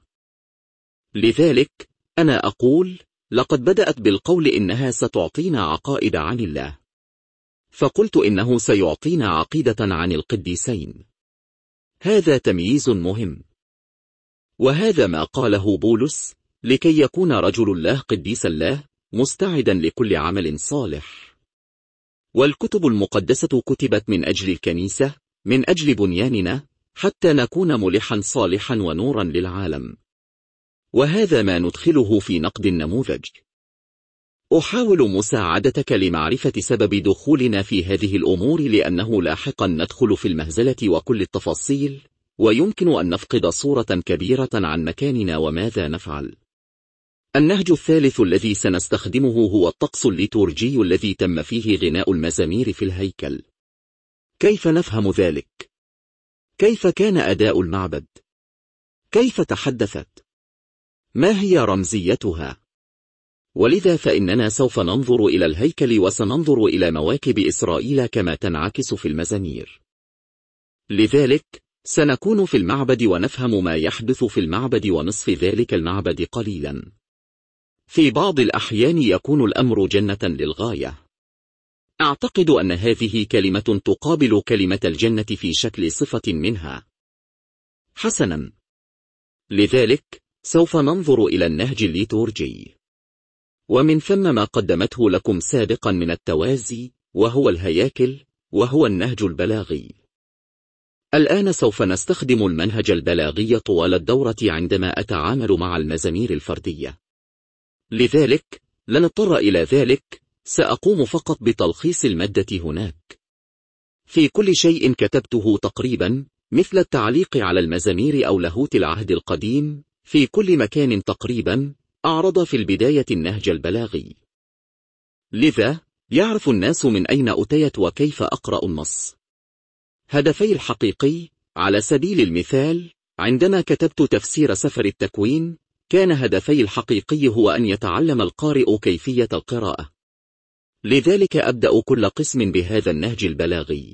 لذلك أنا أقول لقد بدأت بالقول إنها ستعطينا عقائد عن الله، فقلت إنه سيعطينا عقيدة عن القديسين. هذا تمييز مهم، وهذا ما قاله بولس: لكي يكون رجل الله قديس الله مستعدا لكل عمل صالح. والكتب المقدسة كتبت من أجل الكنيسة، من أجل بنياننا، حتى نكون ملحا صالحا ونورا للعالم. وهذا ما ندخله في نقد النموذج. أحاول مساعدتك لمعرفة سبب دخولنا في هذه الأمور، لأنه لاحقا ندخل في المهزلة وكل التفاصيل، ويمكن أن نفقد صورة كبيرة عن مكاننا وماذا نفعل. النهج الثالث الذي سنستخدمه هو الطقس الليتورجي الذي تم فيه غناء المزامير في الهيكل. كيف نفهم ذلك؟ كيف كان أداء المعبد؟ كيف تحدثت؟ ما هي رمزيتها؟ ولذا فإننا سوف ننظر إلى الهيكل وسننظر إلى مواكب إسرائيل كما تنعكس في المزامير. لذلك سنكون في المعبد ونفهم ما يحدث في المعبد ونصف ذلك المعبد قليلا. في بعض الأحيان يكون الأمر جنة للغاية. أعتقد أن هذه كلمة تقابل كلمة الجنة في شكل صفة منها. حسنا، لذلك سوف ننظر إلى النهج الليتورجي، ومن ثم ما قدمته لكم سابقا من التوازي، وهو الهياكل، وهو النهج البلاغي. الآن سوف نستخدم المنهج البلاغي طوال الدورة عندما أتعامل مع المزامير الفردية. لذلك لن اضطر إلى ذلك، سأقوم فقط بتلخيص المادة هناك. في كل شيء كتبته تقريبا، مثل التعليق على المزامير أو لاهوت العهد القديم، في كل مكان تقريبا أعرض في البداية النهج البلاغي. لذا يعرف الناس من أين أتيت وكيف أقرأ النص. هدفي الحقيقي، على سبيل المثال، عندما كتبت تفسير سفر التكوين، كان هدفي الحقيقي هو أن يتعلم القارئ كيفية القراءة. لذلك أبدأ كل قسم بهذا النهج البلاغي.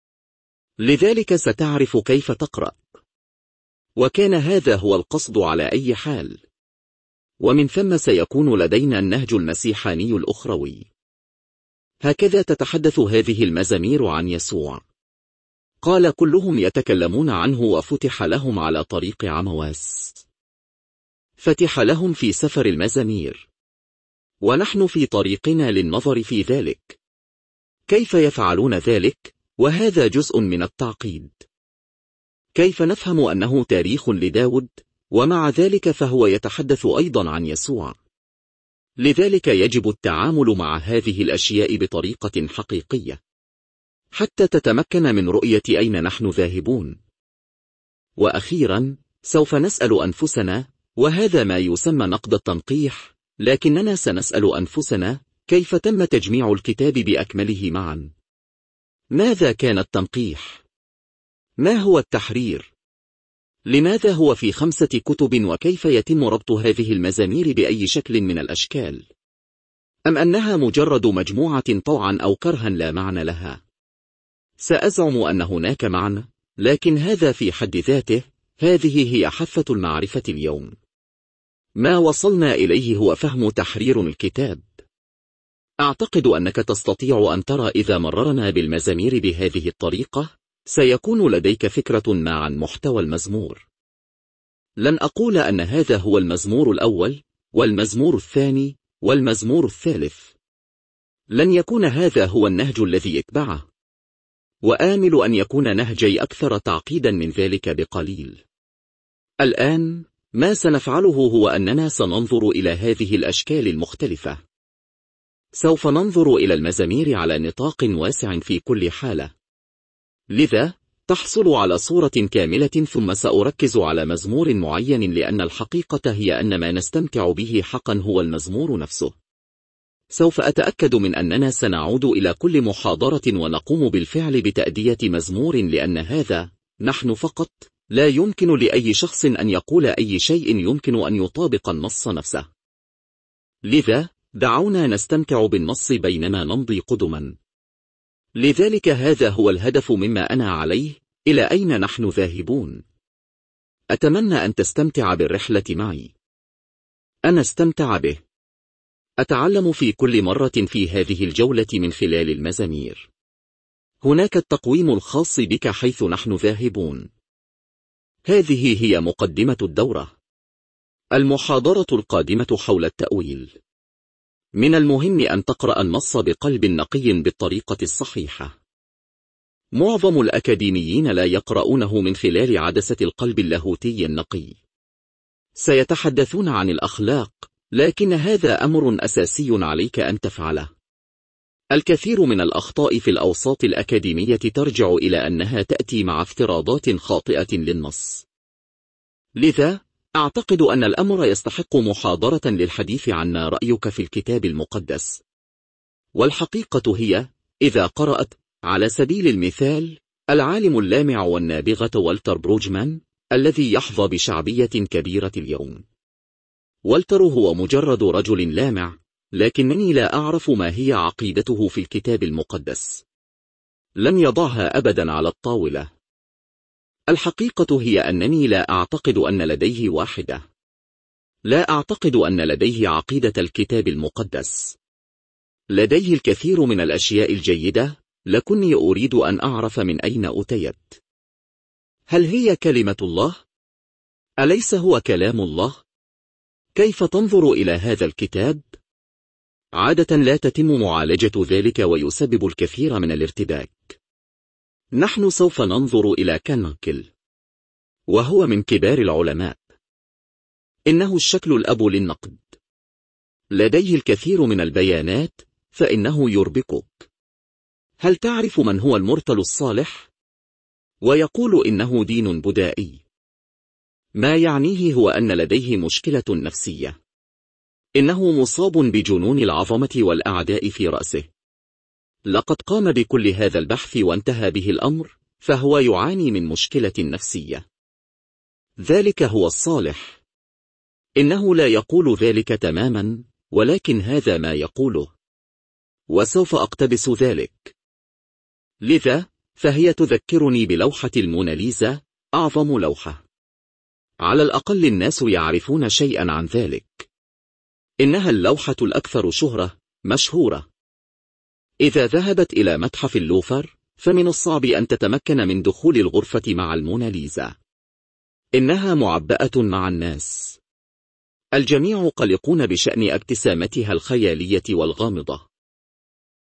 لذلك ستعرف كيف تقرأ. وكان هذا هو القصد على أي حال. ومن ثم سيكون لدينا النهج المسيحاني الأخروي. هكذا تتحدث هذه المزامير عن يسوع. قال كلهم يتكلمون عنه وفتح لهم على طريق عمواس. فتح لهم في سفر المزامير. ونحن في طريقنا للنظر في ذلك. كيف يفعلون ذلك؟ وهذا جزء من التعقيد. كيف نفهم أنه تاريخ لداود، ومع ذلك فهو يتحدث أيضا عن يسوع؟ لذلك يجب التعامل مع هذه الأشياء بطريقة حقيقية حتى تتمكن من رؤية أين نحن ذاهبون. وأخيرا سوف نسأل أنفسنا، وهذا ما يسمى نقد التنقيح، لكننا سنسأل أنفسنا كيف تم تجميع الكتاب بأكمله معا؟ ماذا كان التنقيح؟ ما هو التحرير؟ لماذا هو في 5 كتب؟ وكيف يتم ربط هذه المزامير بأي شكل من الأشكال؟ أم أنها مجرد مجموعة طوعا أو كرها لا معنى لها؟ سأزعم أن هناك معنى، لكن هذا في حد ذاته هذه هي حافة المعرفة اليوم. ما وصلنا إليه هو فهم تحرير الكتاب. أعتقد أنك تستطيع أن ترى إذا مررنا بالمزامير بهذه الطريقة سيكون لديك فكرة ما عن محتوى المزمور. لن أقول أن هذا هو المزمور الأول والمزمور الثاني والمزمور الثالث. لن يكون هذا هو النهج الذي يتبعه، وآمل أن يكون نهجي أكثر تعقيدا من ذلك بقليل. الآن ما سنفعله هو أننا سننظر إلى هذه الأشكال المختلفة. سوف ننظر إلى المزامير على نطاق واسع في كل حالة، لذا تحصل على صورة كاملة، ثم سأركز على مزمور معين لأن الحقيقة هي أن ما نستمتع به حقا هو المزمور نفسه. سوف أتأكد من أننا سنعود إلى كل محاضرة ونقوم بالفعل بتأدية مزمور، لأن هذا نحن فقط. لا يمكن لأي شخص أن يقول أي شيء يمكن أن يطابق النص نفسه. لذا دعونا نستمتع بالنص بينما نمضي قدما. لذلك هذا هو الهدف مما أنا عليه. إلى أين نحن ذاهبون؟ أتمنى أن تستمتع بالرحلة معي. أنا استمتع به. أتعلم في كل مرة في هذه الجولة من خلال المزامير. هناك التقويم الخاص بك حيث نحن ذاهبون. هذه هي مقدمة الدورة. المحاضرة القادمة حول التأويل. من المهم أن تقرأ النص بقلب نقي بالطريقة الصحيحة. معظم الأكاديميين لا يقرؤونه من خلال عدسة القلب اللاهوتي النقي. سيتحدثون عن الأخلاق، لكن هذا أمر أساسي عليك أن تفعله. الكثير من الأخطاء في الأوساط الأكاديمية ترجع إلى أنها تأتي مع افتراضات خاطئة للنص. لذا أعتقد أن الأمر يستحق محاضرة للحديث عن ما رأيك في الكتاب المقدس. والحقيقة هي، إذا قرأت على سبيل المثال العالم اللامع والنابغة والتر بروجمان الذي يحظى بشعبية كبيرة اليوم. والتر هو مجرد رجل لامع، لكنني لا أعرف ما هي عقيدته في الكتاب المقدس. لن يضعها أبدا على الطاولة. الحقيقة هي أنني لا أعتقد أن لديه واحدة. لا أعتقد أن لديه عقيدة الكتاب المقدس. لديه الكثير من الأشياء الجيدة، لكني أريد أن أعرف من أين أتيت. هل هي كلمة الله؟ أليس هو كلام الله؟ كيف تنظر إلى هذا الكتاب؟ عادة لا تتم معالجة ذلك ويسبب الكثير من الارتباك. نحن سوف ننظر إلى كانكل، وهو من كبار العلماء. إنه الشكل الأب للنقد. لديه الكثير من البيانات، فإنه يربكك. هل تعرف من هو المرتل الصالح؟ ويقول إنه دين بدائي. ما يعنيه هو أن لديه مشكلة نفسية. إنه مصاب بجنون العظمة والأعداء في رأسه. لقد قام بكل هذا البحث وانتهى به الأمر، فهو يعاني من مشكلة نفسية. ذلك هو الصالح. إنه لا يقول ذلك تماما، ولكن هذا ما يقوله. وسوف أقتبس ذلك. لذا فهي تذكرني بلوحة الموناليزا، أعظم لوحة. على الأقل الناس يعرفون شيئا عن ذلك. إنها اللوحة الأكثر شهرة مشهورة. إذا ذهبت إلى متحف اللوفر، فمن الصعب أن تتمكن من دخول الغرفة مع الموناليزا. إنها معبأة مع الناس. الجميع قلقون بشأن ابتسامتها الخيالية والغامضة.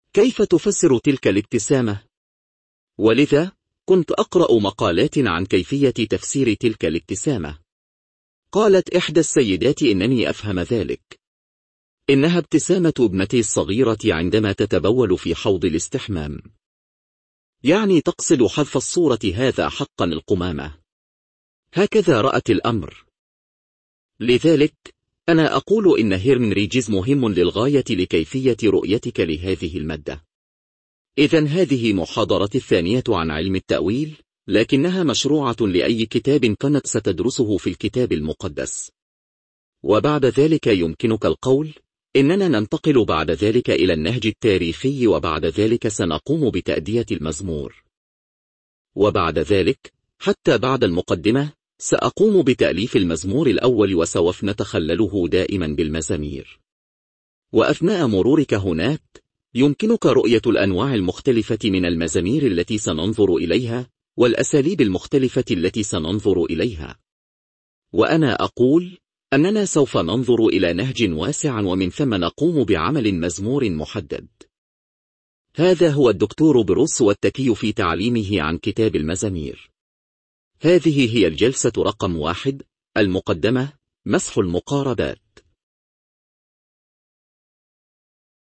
كيف تفسر تلك الابتسامة؟ ولذا كنت أقرأ مقالات عن كيفية تفسير تلك الابتسامة. قالت إحدى السيدات إنني أفهم ذلك. إنها ابتسامة ابنتي الصغيرة عندما تتبول في حوض الاستحمام. يعني تقصد حذف الصورة. هذا حقا القمامة. هكذا رأت الأمر. لذلك أنا أقول إن هيرمنريجز مهم للغاية لكيفية رؤيتك لهذه المادة. إذن هذه محاضرة الثانية عن علم التأويل، لكنها مشروعة لأي كتاب كانت ستدرسه في الكتاب المقدس. وبعد ذلك يمكنك القول إننا ننتقل بعد ذلك إلى النهج التاريخي، وبعد ذلك سنقوم بتأدية المزمور. وبعد ذلك حتى بعد المقدمة سأقوم بتأليف المزمور الأول، وسوف نتخلله دائما بالمزامير. وأثناء مرورك هناك يمكنك رؤية الأنواع المختلفة من المزامير التي سننظر إليها، والأساليب المختلفة التي سننظر إليها. وأنا أقول أننا سوف ننظر إلى نهج واسع، ومن ثم نقوم بعمل مزمور محدد. هذا هو الدكتور بروس والتكي في تعليمه عن كتاب المزامير. هذه هي الجلسة رقم 1، المقدمة، مسح المقاربات.